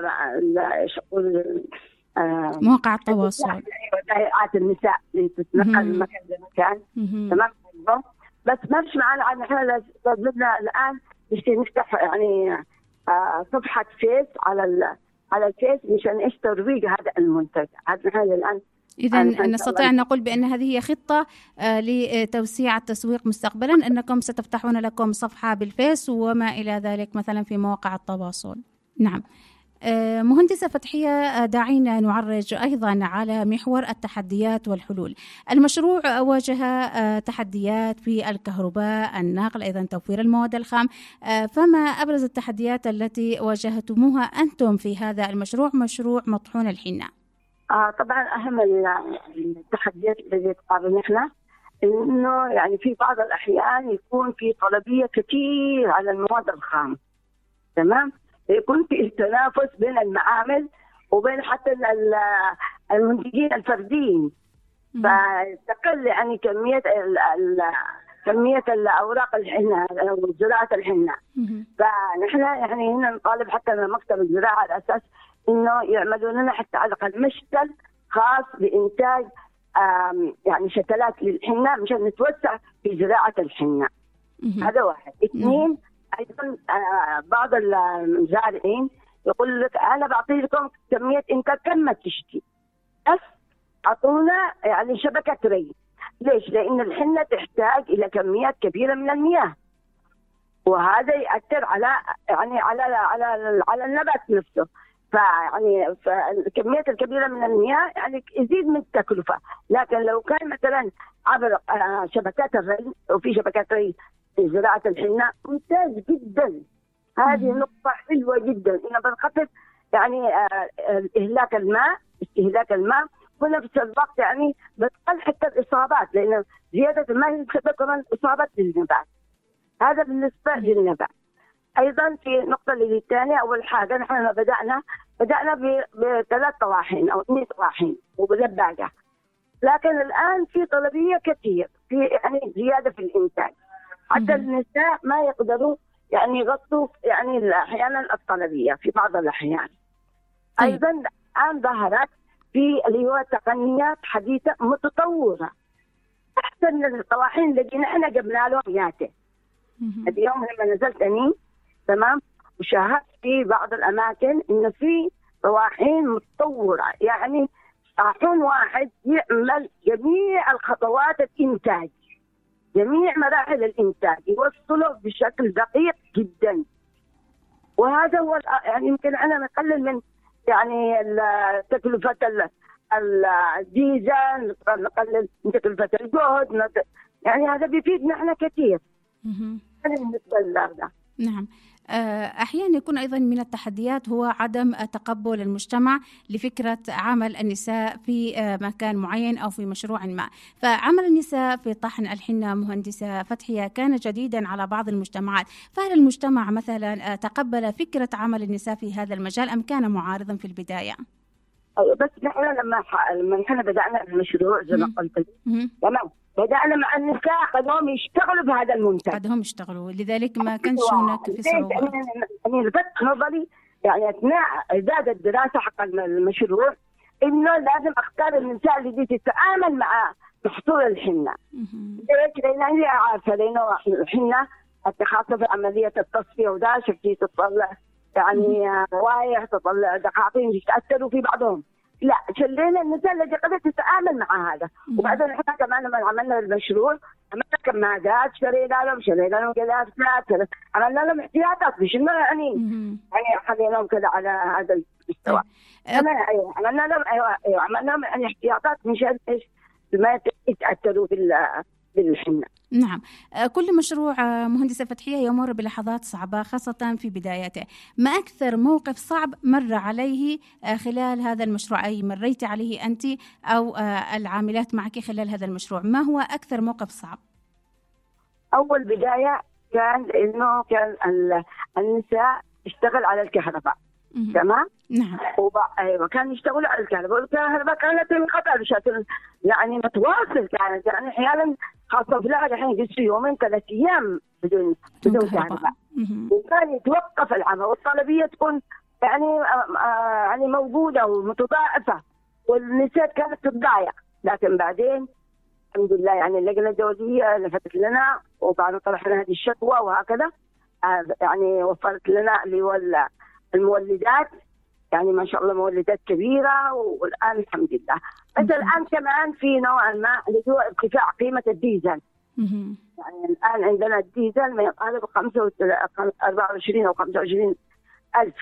ال مواقع التواصل، وسائل النساء اللي تتنقل من مكان لمكان. تمام. بس ما فيش معنا، نحن بدنا الآن نفتح يعني صفحة فيس على على الفيس مشان ايش ترويج هذا المنتج. هذا نحن الآن إذا نستطيع أن نقول بأن هذه هي خطة لتوسيع التسويق مستقبلا، أنكم ستفتحون لكم صفحة بالفيس وما إلى ذلك مثلا في مواقع التواصل. نعم. مهندسة فتحية، دعينا نعرج أيضا على محور التحديات والحلول. المشروع واجه تحديات في الكهرباء، النقل، أيضا توفير المواد الخام، فما أبرز التحديات التي واجهتموها أنتم في هذا المشروع، مشروع مطحون الحنة؟ آه طبعا أهم التحديات التي تقابلنا نحن إنه يعني في بعض الأحيان يكون في طلبية كثير على المواد الخام. تمام. يكون في التنافس بين المعامل وبين حتى المنتجين الفرديين، فتقل يعني كمية ال ال كمية الأوراق الحنة وزراعة الحنة. فنحن يعني هنا نطالب حتى من مكتب الزراعة على أساس إنه يعملوا لنا حتى على الأقل مشتل خاص بإنتاج يعني شتلات للحنة مشان نتوسع في زراعة الحنة. هذا واحد. اثنين، أيضا بعض المزارعين يقول لك أنا بعطي لكم كمية إنتاج كم ما تشتي، بس أعطونا يعني شبكة ري. ليش؟ لأن الحنة تحتاج إلى كميات كبيرة من المياه، وهذا يأثر على يعني على على على النبات نفسه. فيعني فالكميات الكبيرة من المياه يعني يزيد من التكلفة. لكن لو كان مثلا عبر شبكات الري، وفي شبكات ري في زراعة الحنة، ممتاز جدا. هذه نقطة حلوة جدا، إنه بنخفف يعني إهلاك الماء استهلاك الماء، ونفس الوقت يعني بتقل حتى الإصابات، لأن زيادة الماء بتسبب كمان إصابات للنبات. هذا بالنسبة للنبات. أيضا في نقطة اللي الثانية، أول حاجة نحن بدأنا بدأنا بثلاث طواحين أو اثنين طواحين وبلباقة، لكن الآن في طلبية كثير، في يعني زيادة في الإنتاج، حتى النساء ما يقدروا يعني يغطوا يعني أحيانا الطلبية في بعض الأحيان. أيضا الآن ظهرت في اللي هو تقنيات حديثة متطورة أحسن من الطواحين الذي نحن جبنا لهم ياته. اليوم لما نزلت أني تمام وشاهدت في بعض الأماكن إنه في طواحين متطورة، يعني طاحون واحد يعمل جميع الخطوات الإنتاج، جميع مراحل الإنتاج يوصله بشكل دقيق جدا. وهذا هو يعني يمكن أنا نقلل من يعني تكلفة الديزل، نقلل من تكلفة الجهد، يعني هذا بيفيدنا احنا كثير. هذا بالنسبة لهذا. نعم. أحيانا يكون أيضا من التحديات هو عدم تقبل المجتمع لفكرة عمل النساء في مكان معين أو في مشروع ما، فعمل النساء في طحن الحنة مهندسة فتحية كان جديدا على بعض المجتمعات، فهل المجتمع مثلا تقبل فكرة عمل النساء في هذا المجال أم كان معارضا في البداية؟ بس نحن لما لما نحن بدأنا المشروع زي ما قلت تمام، بدأنا مع النساء قدهم يشتغلوا بهذا المنتج، قدهم يشتغلوا، لذلك ما كانش هناك في صعوبة. يعني لفت نظري يعني أثناء إعداد الدراسة حق المشروع إنه لازم أختار النساء اللي دي تتعامل مع محصول الحنة. ليش؟ لأن هي عارفة لأنه الحنة خاصة في عملية التصفية وده شفتي تطلع يعني روايح، تطلع دقاقين يتأثروا في بعضهم. لا، شلينا النساء اللي قدرت تتعامل مع هذا. وبعدين احنا كمان لما عملنا المشروع عملنا كمادات، شرينا لهم شرينا لهم جلافات، عملنا لهم احتياطات مش انه يعني يعني خليناهم كذا على هذا المستوى. ايوه عملنا لهم ايوه ايوه عملنا لهم يعني احتياطات مشان ايش ما يتأثروا بالحنة. نعم، كل مشروع مهندسة فتحية يمر بلحظات صعبة خاصة في بدايته. ما أكثر موقف صعب مر عليه خلال هذا المشروع، أي مريت عليه أنت أو العاملات معك خلال هذا المشروع؟ ما هو أكثر موقف صعب؟ أول بداية كان إنه كان النساء اشتغل على الكهرباء. تمام؟ نعم. ايوه كانوا يشتغلوا على الكهرباء، والكهرباء كانت انقطع بشكل يعني متواصل، كانت يعني احيانا خاصه في العاده الحين يجلسوا يومين ثلاث ايام بدون بدون كهرباء، وكان يتوقف العمل والطلبيه تكون يعني يعني موجوده ومتضاعفه، والنساء كانت تتضايق. لكن بعدين الحمد لله يعني اللجنه الدوليه لفتت لنا وبعد طرحنا هذه الشكوى وهكذا يعني وفرت لنا اللي هو المولدات، يعني ما شاء الله مولدات كبيرة، والآن الحمد لله. بس الآن كمان في نوعا ما اللي هو ارتفاع قيمة الديزل. يعني الآن عندنا الديزل ما يقارب خمسة أربعة وعشرين أو خمسة وعشرين ألف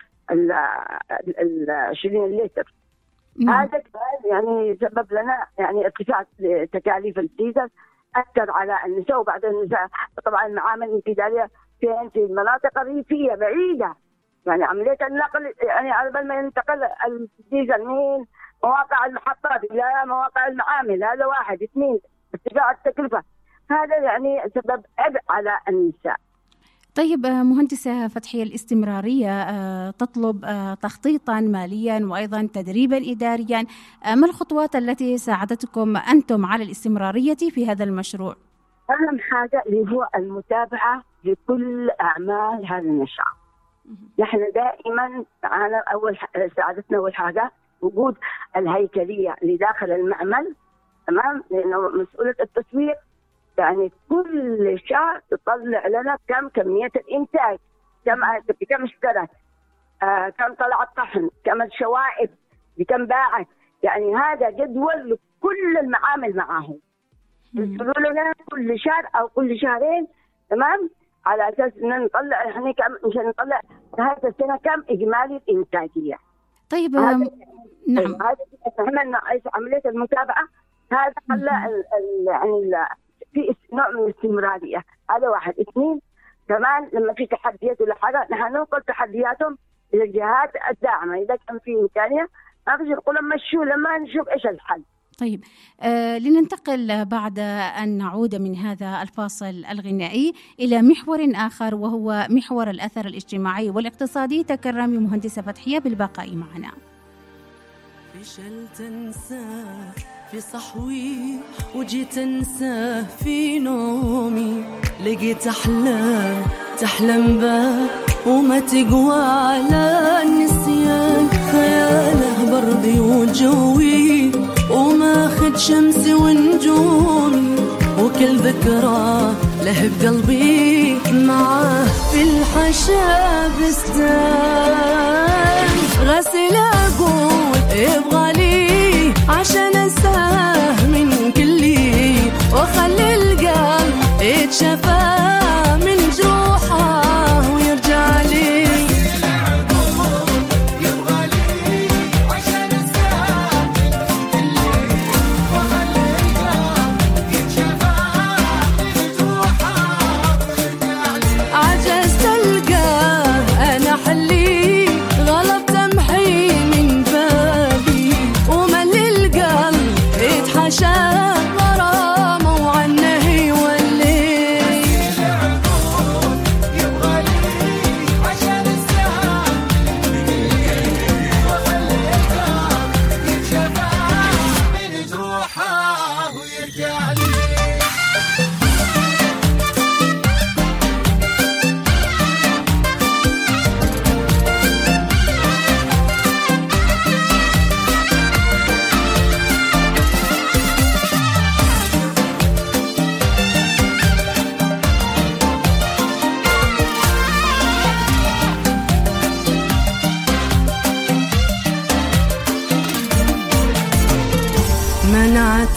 ال عشرين لتر. هذا يعني سبب لنا يعني ارتفاع تكاليف الديزل، أثر على النساء. وبعد النساء طبعا المعامل الانتقالية فين؟ في المناطق الريفية بعيدة، يعني عملية النقل يعني على بال ما ينتقل الديزل من مواقع المحطات إلى مواقع المعامل، هذا واحد. اثنين ارتفاع التكلفة، هذا يعني سبب عبء على النساء. طيب مهندسة فتحية، الاستمرارية تطلب تخطيطا ماليا وأيضا تدريبا إداريا، ما الخطوات التي ساعدتكم أنتم على الاستمرارية في هذا المشروع؟ أهم حاجة اللي هو المتابعة لكل أعمال هذا النشاط. نحن دائما معنا أول ساعدتنا أول حاجة وجود الهيكلية اللي داخل المعمل، تمام، لأنه مسؤولة التسويق يعني كل شهر تطلع لنا كم كمية الإنتاج، كم بكم اشترت، آه كم طلعت طحن، كم الشوائب، بكم باعت، يعني هذا جدول لكل المعامل معاهم. يرسلوا لنا كل شهر أو كل شهرين، تمام، على أساس إن نطلع إحنا كم مشان نطلع نهاية السنة كم إجمالي الإنتاجية. طيب هذا نعم، هذا عملنا عملية المتابعة، هذا خلى يعني في نوع من الاستمرارية. هذا واحد. اثنين كمان لما في تحديات ولا حاجة نحن ننقل تحدياتهم إلى الجهات الداعمة، إذا كان في إمكانية ما فيش نقول لما نشوف لما نشوف إيش الحل. طيب آه لننتقل بعد أن نعود من هذا الفاصل الغنائي إلى محور آخر، وهو محور الأثر الاجتماعي والاقتصادي. تكرمي مهندسة فتحية بالبقاء معنا. فشل تنساه في صحوي وجيت انساه في نومي، لقيت أحلام تحلم به وما تقوى على النسيان، خياله برضي وجوي وماخد شمسي ونجومي، وكل ذكرى له بقلبي معاه في الحشا بستان، غسل أقول يبغالي عشان أنساه من كلي، وخلي القلب يتشفى من جروحه ويرجع لي. عجزت ألقاه أنا حلي، غلط تمحي من بالي، وملي القلب يتحشى غرامه وعنه يولي.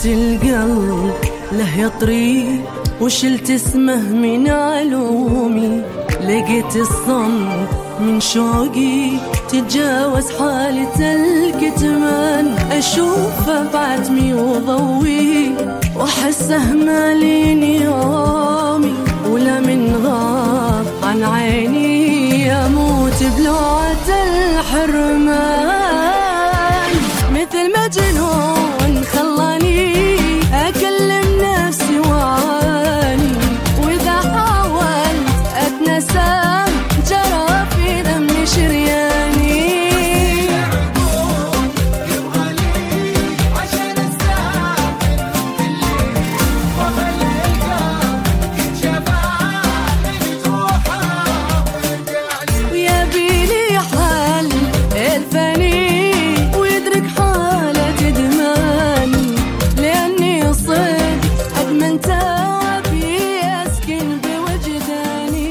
القلب له يطري وشلت اسمه من علومي، لقيت الصمت من شوقي تتجاوز حالة الكتمان، أشوفه بعتمي وضوي وأحسه مالين يومي، ولا من غاب عن عيني يموت بلوعة الحرمان، مثل مجنون خلاني أكلم نفسي وعاني، وإذا حاولت أتنسى جرى في دمي شرياني. ويبيلي حل الفني ويدرك حالة إدماني، لأني صدق أدمن تعبي أسكن بوجداني.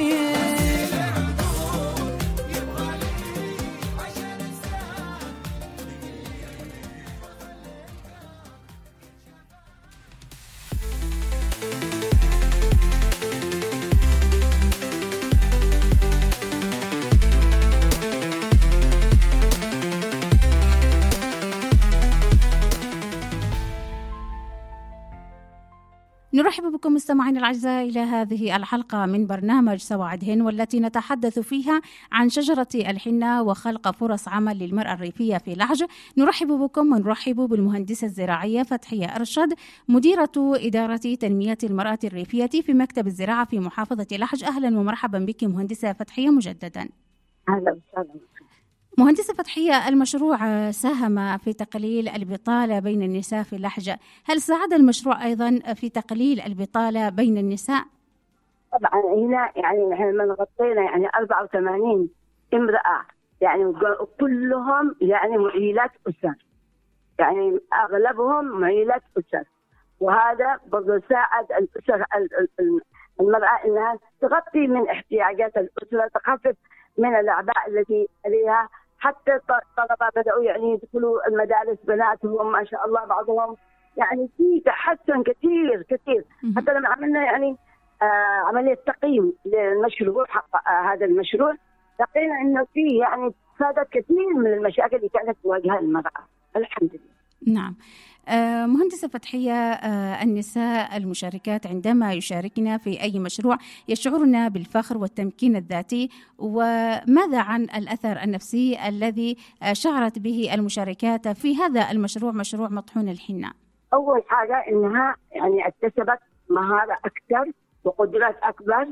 نرحب بكم مستمعين الأعزاء إلى هذه الحلقة من برنامج سواعدهن، والتي نتحدث فيها عن شجرة الحنة وخلق فرص عمل للمرأة الريفية في لحج. نرحب بكم ونرحب بالمهندسة الزراعية فتحية أرشد، مديرة إدارة تنمية المرأة الريفية في مكتب الزراعة في محافظة لحج. أهلا ومرحبا بك مهندسة فتحية مجددا. أهلا وسهلا. مهندسة فتحية، المشروع ساهم في تقليل البطالة بين النساء في لحج، هل ساعد المشروع أيضا في تقليل البطالة بين النساء؟ طبعا هنا يعني نحن لما غطينا يعني أربعة وثمانين امرأة، يعني كلهم يعني معيلات أسر، يعني أغلبهم معيلات أسر، وهذا برضو ساعد الأسر المرأة أنها تغطي من احتياجات الأسرة، تخفف من الأعباء التي عليها. حتى الطلبة بدأوا يعني يدخلوا المدارس بناتهم ما شاء الله، بعضهم يعني في تحسن كثير كثير. حتى لما عملنا يعني آه عملية تقييم للمشروع حق آه هذا المشروع، لقينا إنه في يعني استفادت كثير من المشاكل اللي كانت تواجهها المرأة، الحمد لله. نعم. آه مهندسة فتحية، آه النساء المشاركات عندما يشاركنا في أي مشروع يشعرن بالفخر والتمكين الذاتي، وماذا عن الأثر النفسي الذي آه شعرت به المشاركات في هذا المشروع، مشروع مطحون الحنة؟ أول حاجة إنها يعني اكتسبت مهارة أكثر وقدرات أكبر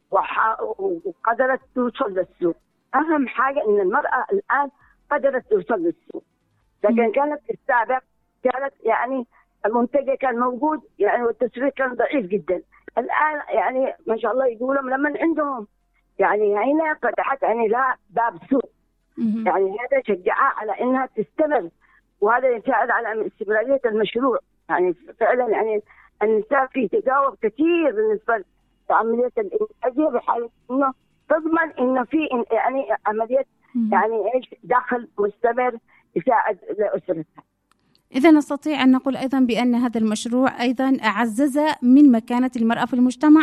وقدرت توصل للسوق. أهم حاجة إن المرأة الآن قدرت توصل للسوق، لكن كانت السابق كانت يعني المنتج كان موجود يعني والتسويق كان ضعيف جدا. الآن يعني ما شاء الله يقولوا لما عندهم يعني هنا فتحت يعني لها باب سوق، يعني هذا شجعها على إنها تستمر، وهذا يساعد على استمرارية المشروع. يعني فعلا يعني النساء في تجاوب كثير بالنسبة لعملية الإنتاجية، بحيث إنه تضمن إنه في يعني عملية يعني إيش دخل مستمر يساعد لأسرتها. إذا نستطيع أن نقول أيضا بأن هذا المشروع أيضا أعزز من مكانة المرأة في المجتمع.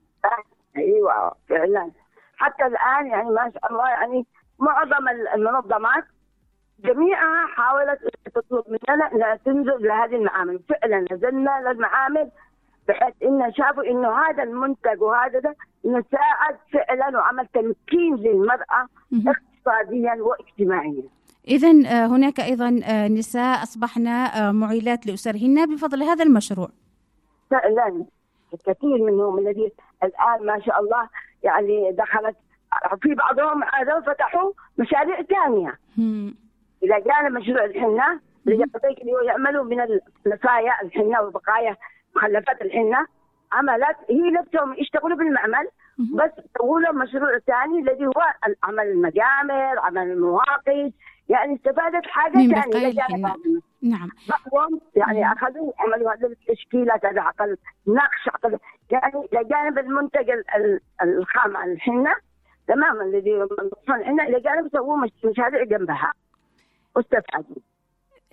أيوة فعلا. حتى الآن يعني ما شاء الله يعني معظم المنظمات جميعها حاولت تطلب مننا أن تنزل لهذه المعامل. فعلا نزلنا للمعامل بحيث إن شافوا إنه هذا المنتج وهذا ده إنه ساعد فعلا وعمل تمكين للمرأة اقتصاديا واجتماعيا. إذن هناك أيضا نساء أصبحن معيلات لأسرهن بفضل هذا المشروع. فعلا كثير منهم الذي الآن ما شاء الله يعني دخلت في بعضهم هذا فتحوا مشاريع ثانية إلى جانب مشروع الحنة اللي يعملوا من النفايا الحنة وبقايا مخلفات الحنة. عملت هي نفسهم يشتغلوا بالمعمل، بس سووا لهم مشروع ثاني الذي هو عمل المجامر، عمل المواقف، يعني استفادت حاجة ثانية. نعم. بعضهم يعني أخذوا عملوا هذه التشكيلات، هذا عقل نقش عقل يعني لجانب المنتج الخام عن الحنة تماما الذي مصنع الحنة، إلى جانب سووا مشاريع جنبها واستفادوا.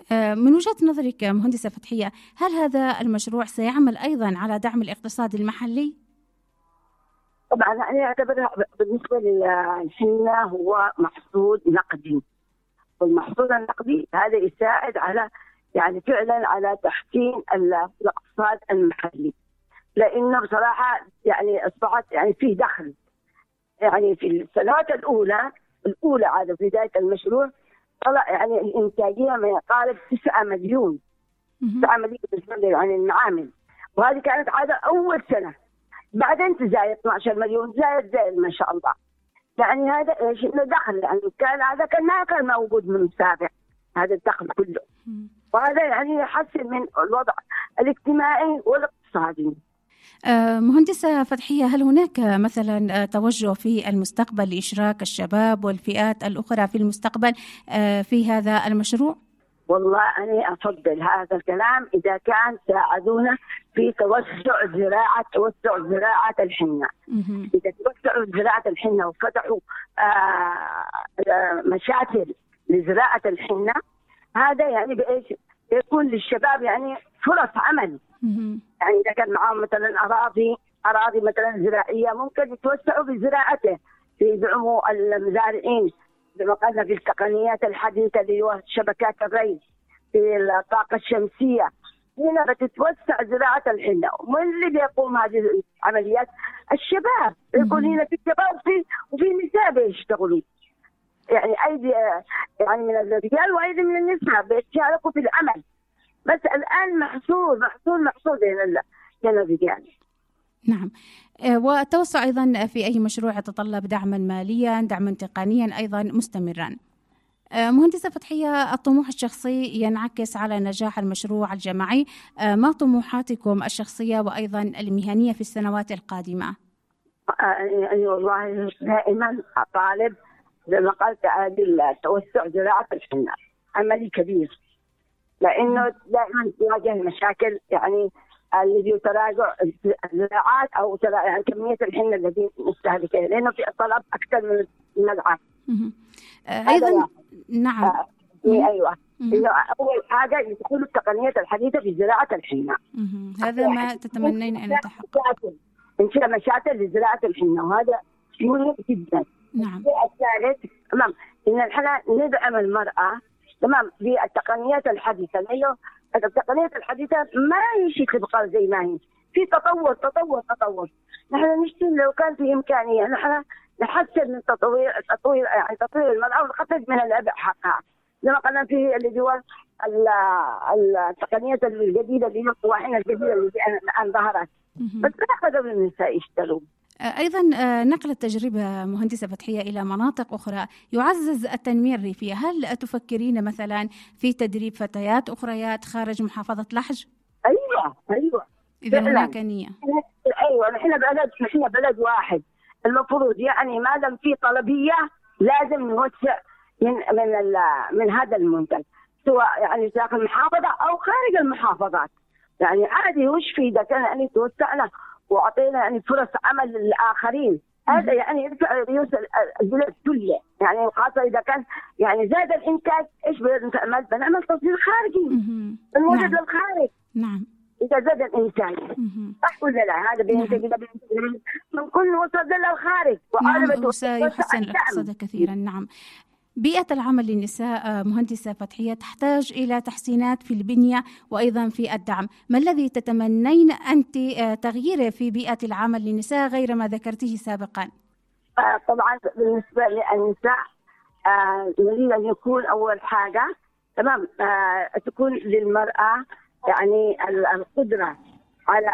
من وجهة نظرك مهندسة فتحية، هل هذا المشروع سيعمل أيضا على دعم الاقتصاد المحلي؟ طبعا أنا أعتبرها بالنسبة للحنة هو محصول نقدي، والمحصول النقدي هذا يساعد على يعني فعلا على تحسين الاقتصاد المحلي، لأنه بصراحة يعني أصبحت يعني فيه دخل. يعني في السنوات الأولى الأولى على بداية المشروع طلع يعني الإنتاجية ما يقارب تسعة مليون تسعة مليون بالنسبة يعني المعامل، وهذه كانت عادة أول سنة. بعدين تزايد اثنا عشر مليون، زايد زايد ما شاء الله. يعني هذا ايش انه دخل، يعني كان هذا كان ما كان موجود من سابق هذا الدخل كله، وهذا يعني يحسن من الوضع الاجتماعي والاقتصادي. مهندسة فتحية، هل هناك مثلا توجه في المستقبل لإشراك الشباب والفئات الأخرى في المستقبل في هذا المشروع؟ والله أنا أفضل هذا الكلام إذا كان ساعدونا في توسع زراعة توسع زراعة الحنة. إذا توسعوا زراعة الحنة وفتحوا مشاتل لزراعة الحنة، هذا يعني بإيش يكون للشباب يعني فرص عمل. يعني إذا كان معهم مثلا أراضي أراضي مثلا زراعية ممكن يتوسعوا بزراعته، يدعموا المزارعين زي قلنا في التقنيات الحديثة اللي هو شبكات الري، في الطاقة الشمسية. هنا بتتوسع زراعة الحنة، ومن اللي بيقوم هذه العمليات؟ الشباب. يكون هنا في شباب وفي وفي نساء بيشتغلوا، يعني أيدي يعني من الرجال وأيدي من النساء بيشاركوا في العمل. بس الآن محصول محصول محصول بين الرجال. نعم. والتوسع أيضا في أي مشروع يتطلب دعما ماليا، دعما تقنيا أيضا مستمرا. مهندسة فتحية، الطموح الشخصي ينعكس على نجاح المشروع الجماعي، ما طموحاتكم الشخصية وأيضا المهنية في السنوات القادمة؟ يعني والله دائما أطالب زي ما قلت هذه توسع زراعة الحنة عملي كبير، لأنه دائما تواجه مشاكل يعني اللي يتراجع الزراعات أو يعني كمية الحنة التي مستهلكة، لأنه في طلب أكثر من المزرعة. أيضا نعم. آه. أيوة. أول حاجة يدخلوا التقنيات الحديثة في زراعة الحنة. هذا ما تتمنين أن يتحقق. إنشاء مشاتل لزراعة الحنة، وهذا مهم جدا. نعم. الثالث تمام إن احنا ندعم المرأة تمام بالتقنيات الحديثة، لأنه التقنيات الحديثة ما يشي تبقى زي ما هي، في تطور تطور تطور. نحن نشتي لو كان في إمكانية نحن نحسن من تطوير تطوير يعني تطوير المرأة ونخفض من العبء حقها، زي ما قلنا في اللي هو التقنيات الجديدة اللي هي القواعد الجديدة اللي الآن ظهرت، بس لا قدر النساء يشتغلوا. أيضا نقل التجربة مهندسة فتحية إلى مناطق أخرى يعزز التنمية الريفية. هل تفكرين مثلا في تدريب فتيات أخريات خارج محافظة لحج؟ أيوة أيوة إذا هناك نية. أيوة نحن بلد نحن بلد واحد، المفروض يعني ما دام في طلبية لازم نوسع من من من هذا المنتج، سواء يعني داخل المحافظة أو خارج المحافظات. يعني عادي وش في إذا كان يعني توسعنا وعطينا يعني فرص عمل للآخرين، هذا يعني يرفع رؤوس البلد كله. يعني خاصة إذا كان يعني زاد الإنتاج، إيش بنعمل؟ بنعمل تصدير خارجي، بنوجد نعم. للخارج. نعم. إذا زاد الإنتاج صح ولا لا؟ هذا بينتج إذا من كل وصل للخارج، نعم، وسيحسن الاقتصاد كثيرا. نعم. بيئة العمل للنساء مهندسة فتحية تحتاج إلى تحسينات في البنية وأيضا في الدعم. ما الذي تتمنين أنت تغييره في بيئة العمل للنساء غير ما ذكرته سابقا؟ آه طبعا بالنسبة للنساء آه نريد أن يكون أول حاجة تمام آه تكون للمرأة يعني القدرة على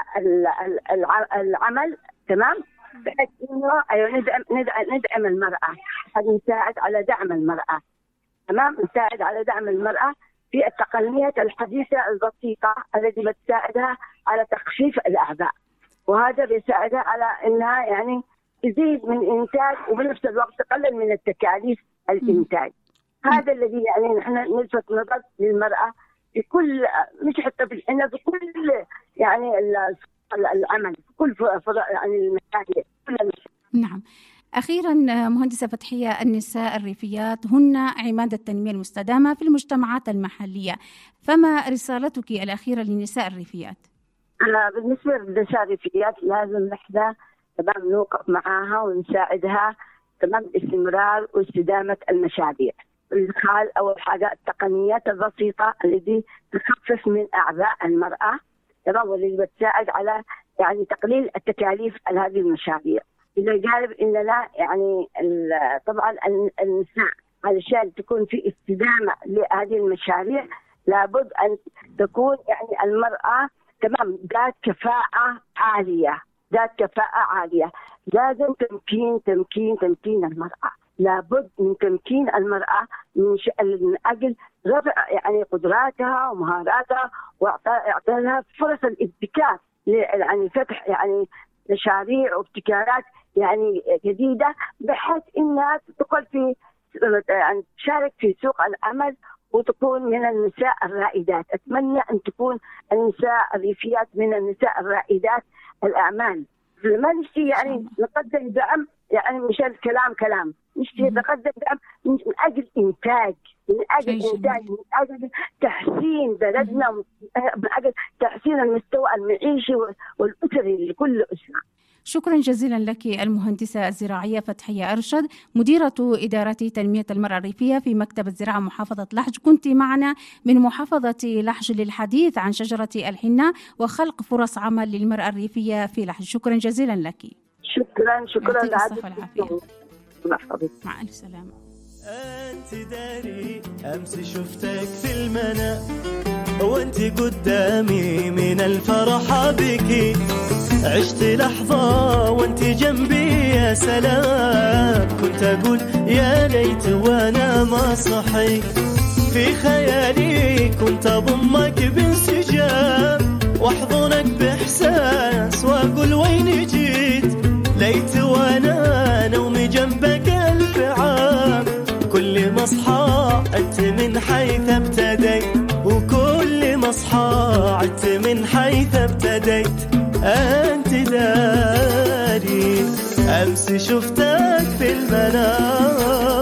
العمل تمام، بحيث انه ايوه ندعم ندعم ندعم المراه، نساعد على دعم المراه تمام، نساعد على دعم المراه في التقنيات الحديثه البسيطه التي بتساعدها على تخفيف الاعباء، وهذا بيساعدها على انها يعني تزيد من انتاج وبنفس الوقت تقلل من التكاليف الانتاج. هذا الذي يعني نحن نلفت نظر للمراه في كل مش حتى في الحنة، في كل يعني العمل، في كل يعني المشاكل. نعم. أخيرا مهندسة فتحية، النساء الريفيات هن عماد التنمية المستدامة في المجتمعات المحلية، فما رسالتك الأخيرة للنساء الريفيات؟ بالنسبة للنساء الريفيات لازم نحن تمام نوقف معاها ونساعدها تمام باستمرار واستدامة المشاريع. الإدخال أول حاجة التقنيات البسيطة التي تخفف من أعباء المرأة تمام، واللي بتساعد على يعني تقليل التكاليف على هذه المشاريع. إذا قالب إننا يعني طبعا النساء علشان تكون في استدامة لهذه المشاريع لابد أن تكون يعني المرأة تمام ذات كفاءة عالية، ذات كفاءة عالية. لازم تمكين تمكين تمكين المرأة، لابد من تمكين المرأة من أجل رفع يعني قدراتها ومهاراتها وإعطاء لها فرص الابتكار، يعني فتح يعني مشاريع وابتكارات يعني جديدة بحيث إنها تدخل في يعني تشارك في سوق العمل وتكون من النساء الرائدات. أتمنى أن تكون النساء الريفيات من النساء الرائدات الأعمال. ما نشتي يعني نقدم دعم يعني مشان كلام كلام، نشتي نقدم دعم من أجل إنتاج، من أجل إنتاج، من أجل تحسين بلدنا، من أجل تحسين المستوى المعيشي والأسري لكل أسرة. شكرا جزيلا لك المهندسة الزراعية فتحية أرشد، مديرة إدارة تنمية المرأة الريفية في مكتب الزراعة محافظة لحج. كنت معنا من محافظة لحج للحديث عن شجرة الحنة وخلق فرص عمل للمرأة الريفية في لحج. شكرا جزيلا لك. شكرا شكرا لك. مع ألف سلامة. أنت داري أمس شفتك في المنام وأنت قدامي من الفرحة بكي، عشت لحظة وأنت جنبي يا سلام، كنت أقول يا ليت وأنا ما صحي، في خيالي كنت أضمك بانسجام وأحضنك بإحساس وأقول وين جيت، ليت وأنا نومي جنبك ألف عام، كل ما أصحى عدت من حيث ابتديت، وكل ما أصحى عدت من حيث ابتديت. أنت داري أمس شفتك في المنام،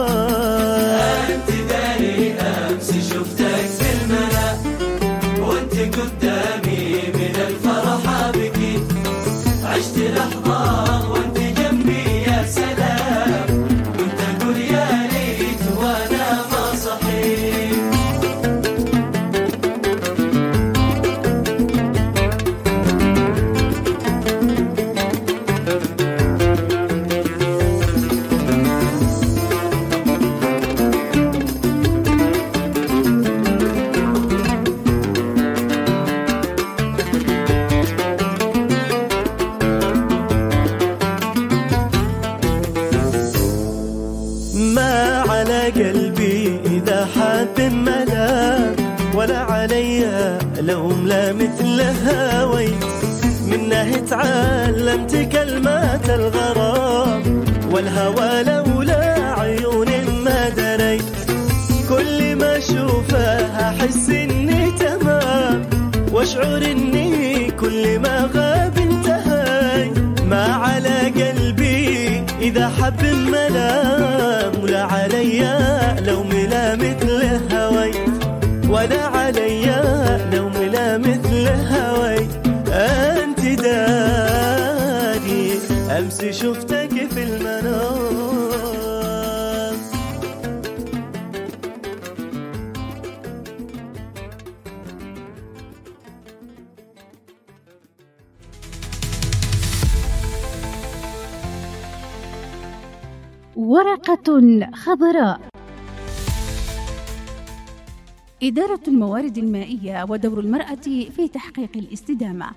أنت داري أمس شفتك في المنام وأنت قدامي من الفرحة بكي، عشت لحظة وأنت جنبي يا سلام، كنت أقول يا ليت وأنا ما صحيت. ولا عليا لوم لا مثل هويت، منه تعلمت كلمات الغرام، والهوى لولا عيون ما دريت، كل ما اشوفها احس اني تمام، واشعر اني كل ما غاب انتهي، ما على قلبي اذا حب ملام، ولا عليا لوم لا مثل هويت، ولا عليا لوم لا مثل هوي. أنت داري أمس شفتك في المنام. ورقة خضراء. إدارة الموارد المائية ودور المرأة في تحقيق الاستدامة.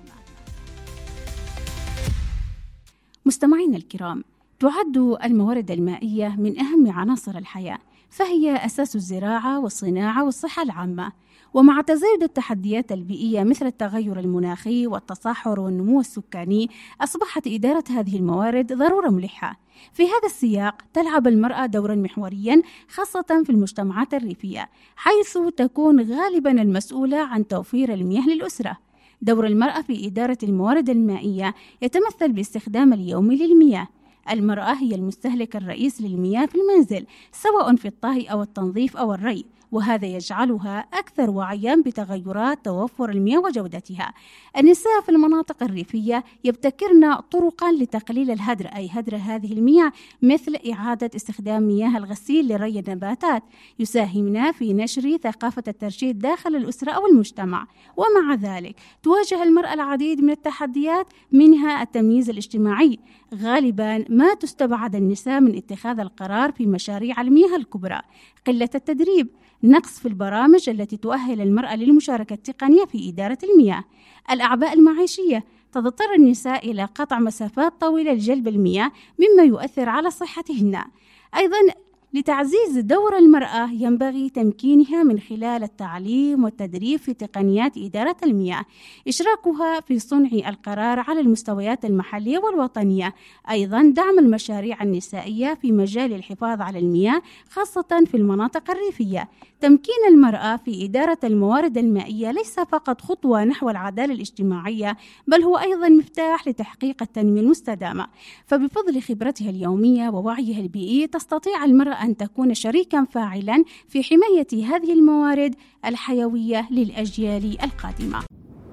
مستمعينا الكرام، تعد الموارد المائية من أهم عناصر الحياة، فهي أساس الزراعة والصناعة والصحة العامة. ومع تزايد التحديات البيئية مثل التغير المناخي والتصحر والنمو السكاني، أصبحت إدارة هذه الموارد ضرورة ملحة. في هذا السياق تلعب المرأة دورا محوريا، خاصة في المجتمعات الريفية، حيث تكون غالبا المسؤولة عن توفير المياه للأسرة. دور المرأة في إدارة الموارد المائية يتمثل باستخدام اليومي للمياه، المرأة هي المستهلك الرئيس للمياه في المنزل، سواء في الطهي أو التنظيف أو الري، وهذا يجعلها أكثر وعيا بتغيرات توفر المياه وجودتها. النساء في المناطق الريفية يبتكرن طرقا لتقليل الهدر، أي هدر هذه المياه، مثل إعادة استخدام مياه الغسيل لري النباتات. يساهمن في نشر ثقافة الترشيد داخل الأسرة أو المجتمع. ومع ذلك تواجه المرأة العديد من التحديات، منها التمييز الاجتماعي. غالبا ما تستبعد النساء من اتخاذ القرار في مشاريع المياه الكبرى، قلة التدريب، نقص في البرامج التي تؤهل المرأة للمشاركة التقنية في إدارة المياه. الأعباء المعيشية، تضطر النساء إلى قطع مسافات طويلة لجلب المياه، مما يؤثر على صحتهن. أيضا لتعزيز دور المرأة ينبغي تمكينها من خلال التعليم والتدريب في تقنيات إدارة المياه، إشراكها في صنع القرار على المستويات المحلية والوطنية. أيضا دعم المشاريع النسائية في مجال الحفاظ على المياه، خاصة في المناطق الريفية. تمكين المرأة في إدارة الموارد المائية ليس فقط خطوة نحو العدالة الاجتماعية، بل هو أيضا مفتاح لتحقيق التنمية المستدامة. فبفضل خبرتها اليومية ووعيها البيئي تستطيع المرأة أن تكون شريكا فاعلا في حماية هذه الموارد الحيوية للأجيال القادمة.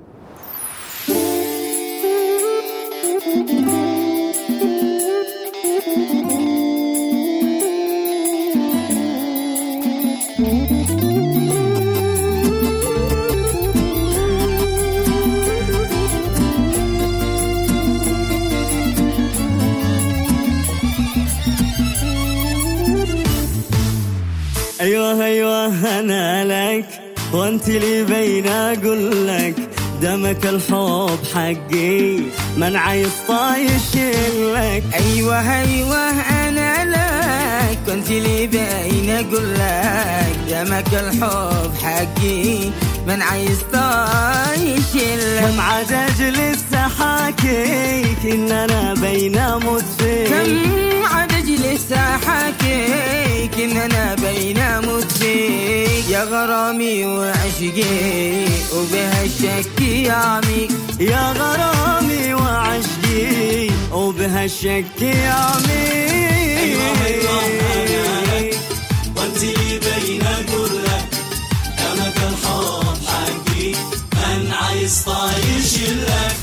أيوه أيوه أنا لك وانت اللي بين أقول لك، دمك الحب حقي من عايز طايش لك. أيوه أيوه أنا لك وانت اللي بين أقول لك، دمك الحب حقي من عايز طايش لك. كم عاد أجلس أحاكيك إن أنا بين أموت فيك، كم عاد أجلس أحاكيك إن أنا بين أموت فيك. يا غرامي وعشقي وبها الشك يعميك، يا غرامي وعشقي وبها الشك يعميك. أيوه أيوه أنا لك وانت اللي بين أقول لك، دمك الحب حقي من عايز طايش لك.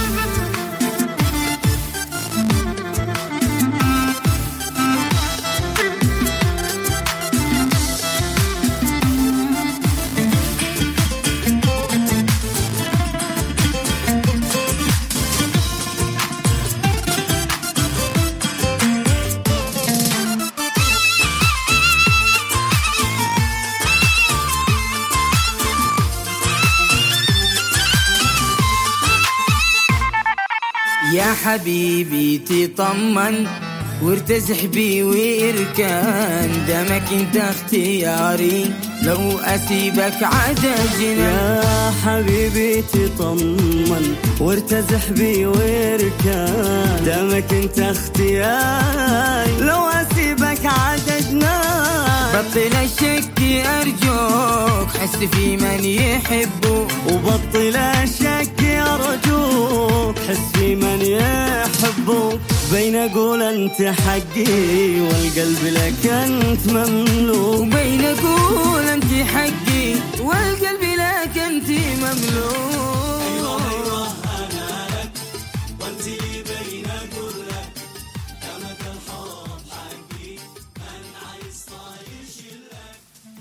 يا حبيبي تطمن وارتزح بي واركان، دمك انت اختياري لو اسيبك عدجنا. يا حبيبي تطمن وارتزح بي واركان، دمك انت اختياري لو اسيبك عدجنا. بطل الشك ارجوك، حس في من يحبه، وبطل الشك ارجوك، حس في من يحبه. بين اقول انت حقي والقلب لك انت مملوك، وبين اقول انت حقي والقلب لك انت مملوك. أيوه أيوه أنا لك وانت اللي بين أقول لك، دمك الحب حقي من عايز طايش لك.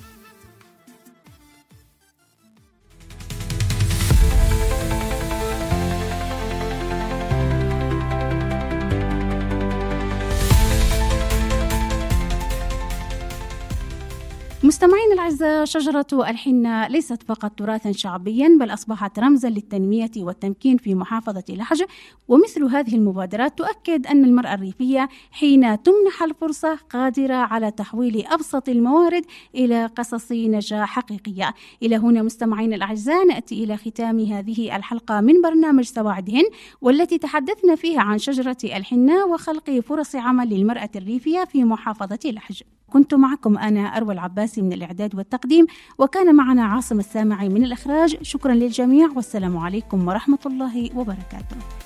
مستمعين الأعزاء، شجرة الحنة ليست فقط تراثا شعبيا، بل أصبحت رمزا للتنمية والتمكين في محافظة لحج. ومثل هذه المبادرات تؤكد أن المرأة الريفية حين تمنح الفرصة قادرة على تحويل أبسط الموارد إلى قصص نجاح حقيقية. إلى هنا مستمعين الأعزاء نأتي إلى ختام هذه الحلقة من برنامج سواعدهن، والتي تحدثنا فيها عن شجرة الحنة وخلق فرص عمل للمرأة الريفية في محافظة لحج. كنت معكم أنا أروى العباسي من الإعداد والتقديم، وكان معنا عاصم السامعي من الإخراج. شكرا للجميع، والسلام عليكم ورحمة الله وبركاته.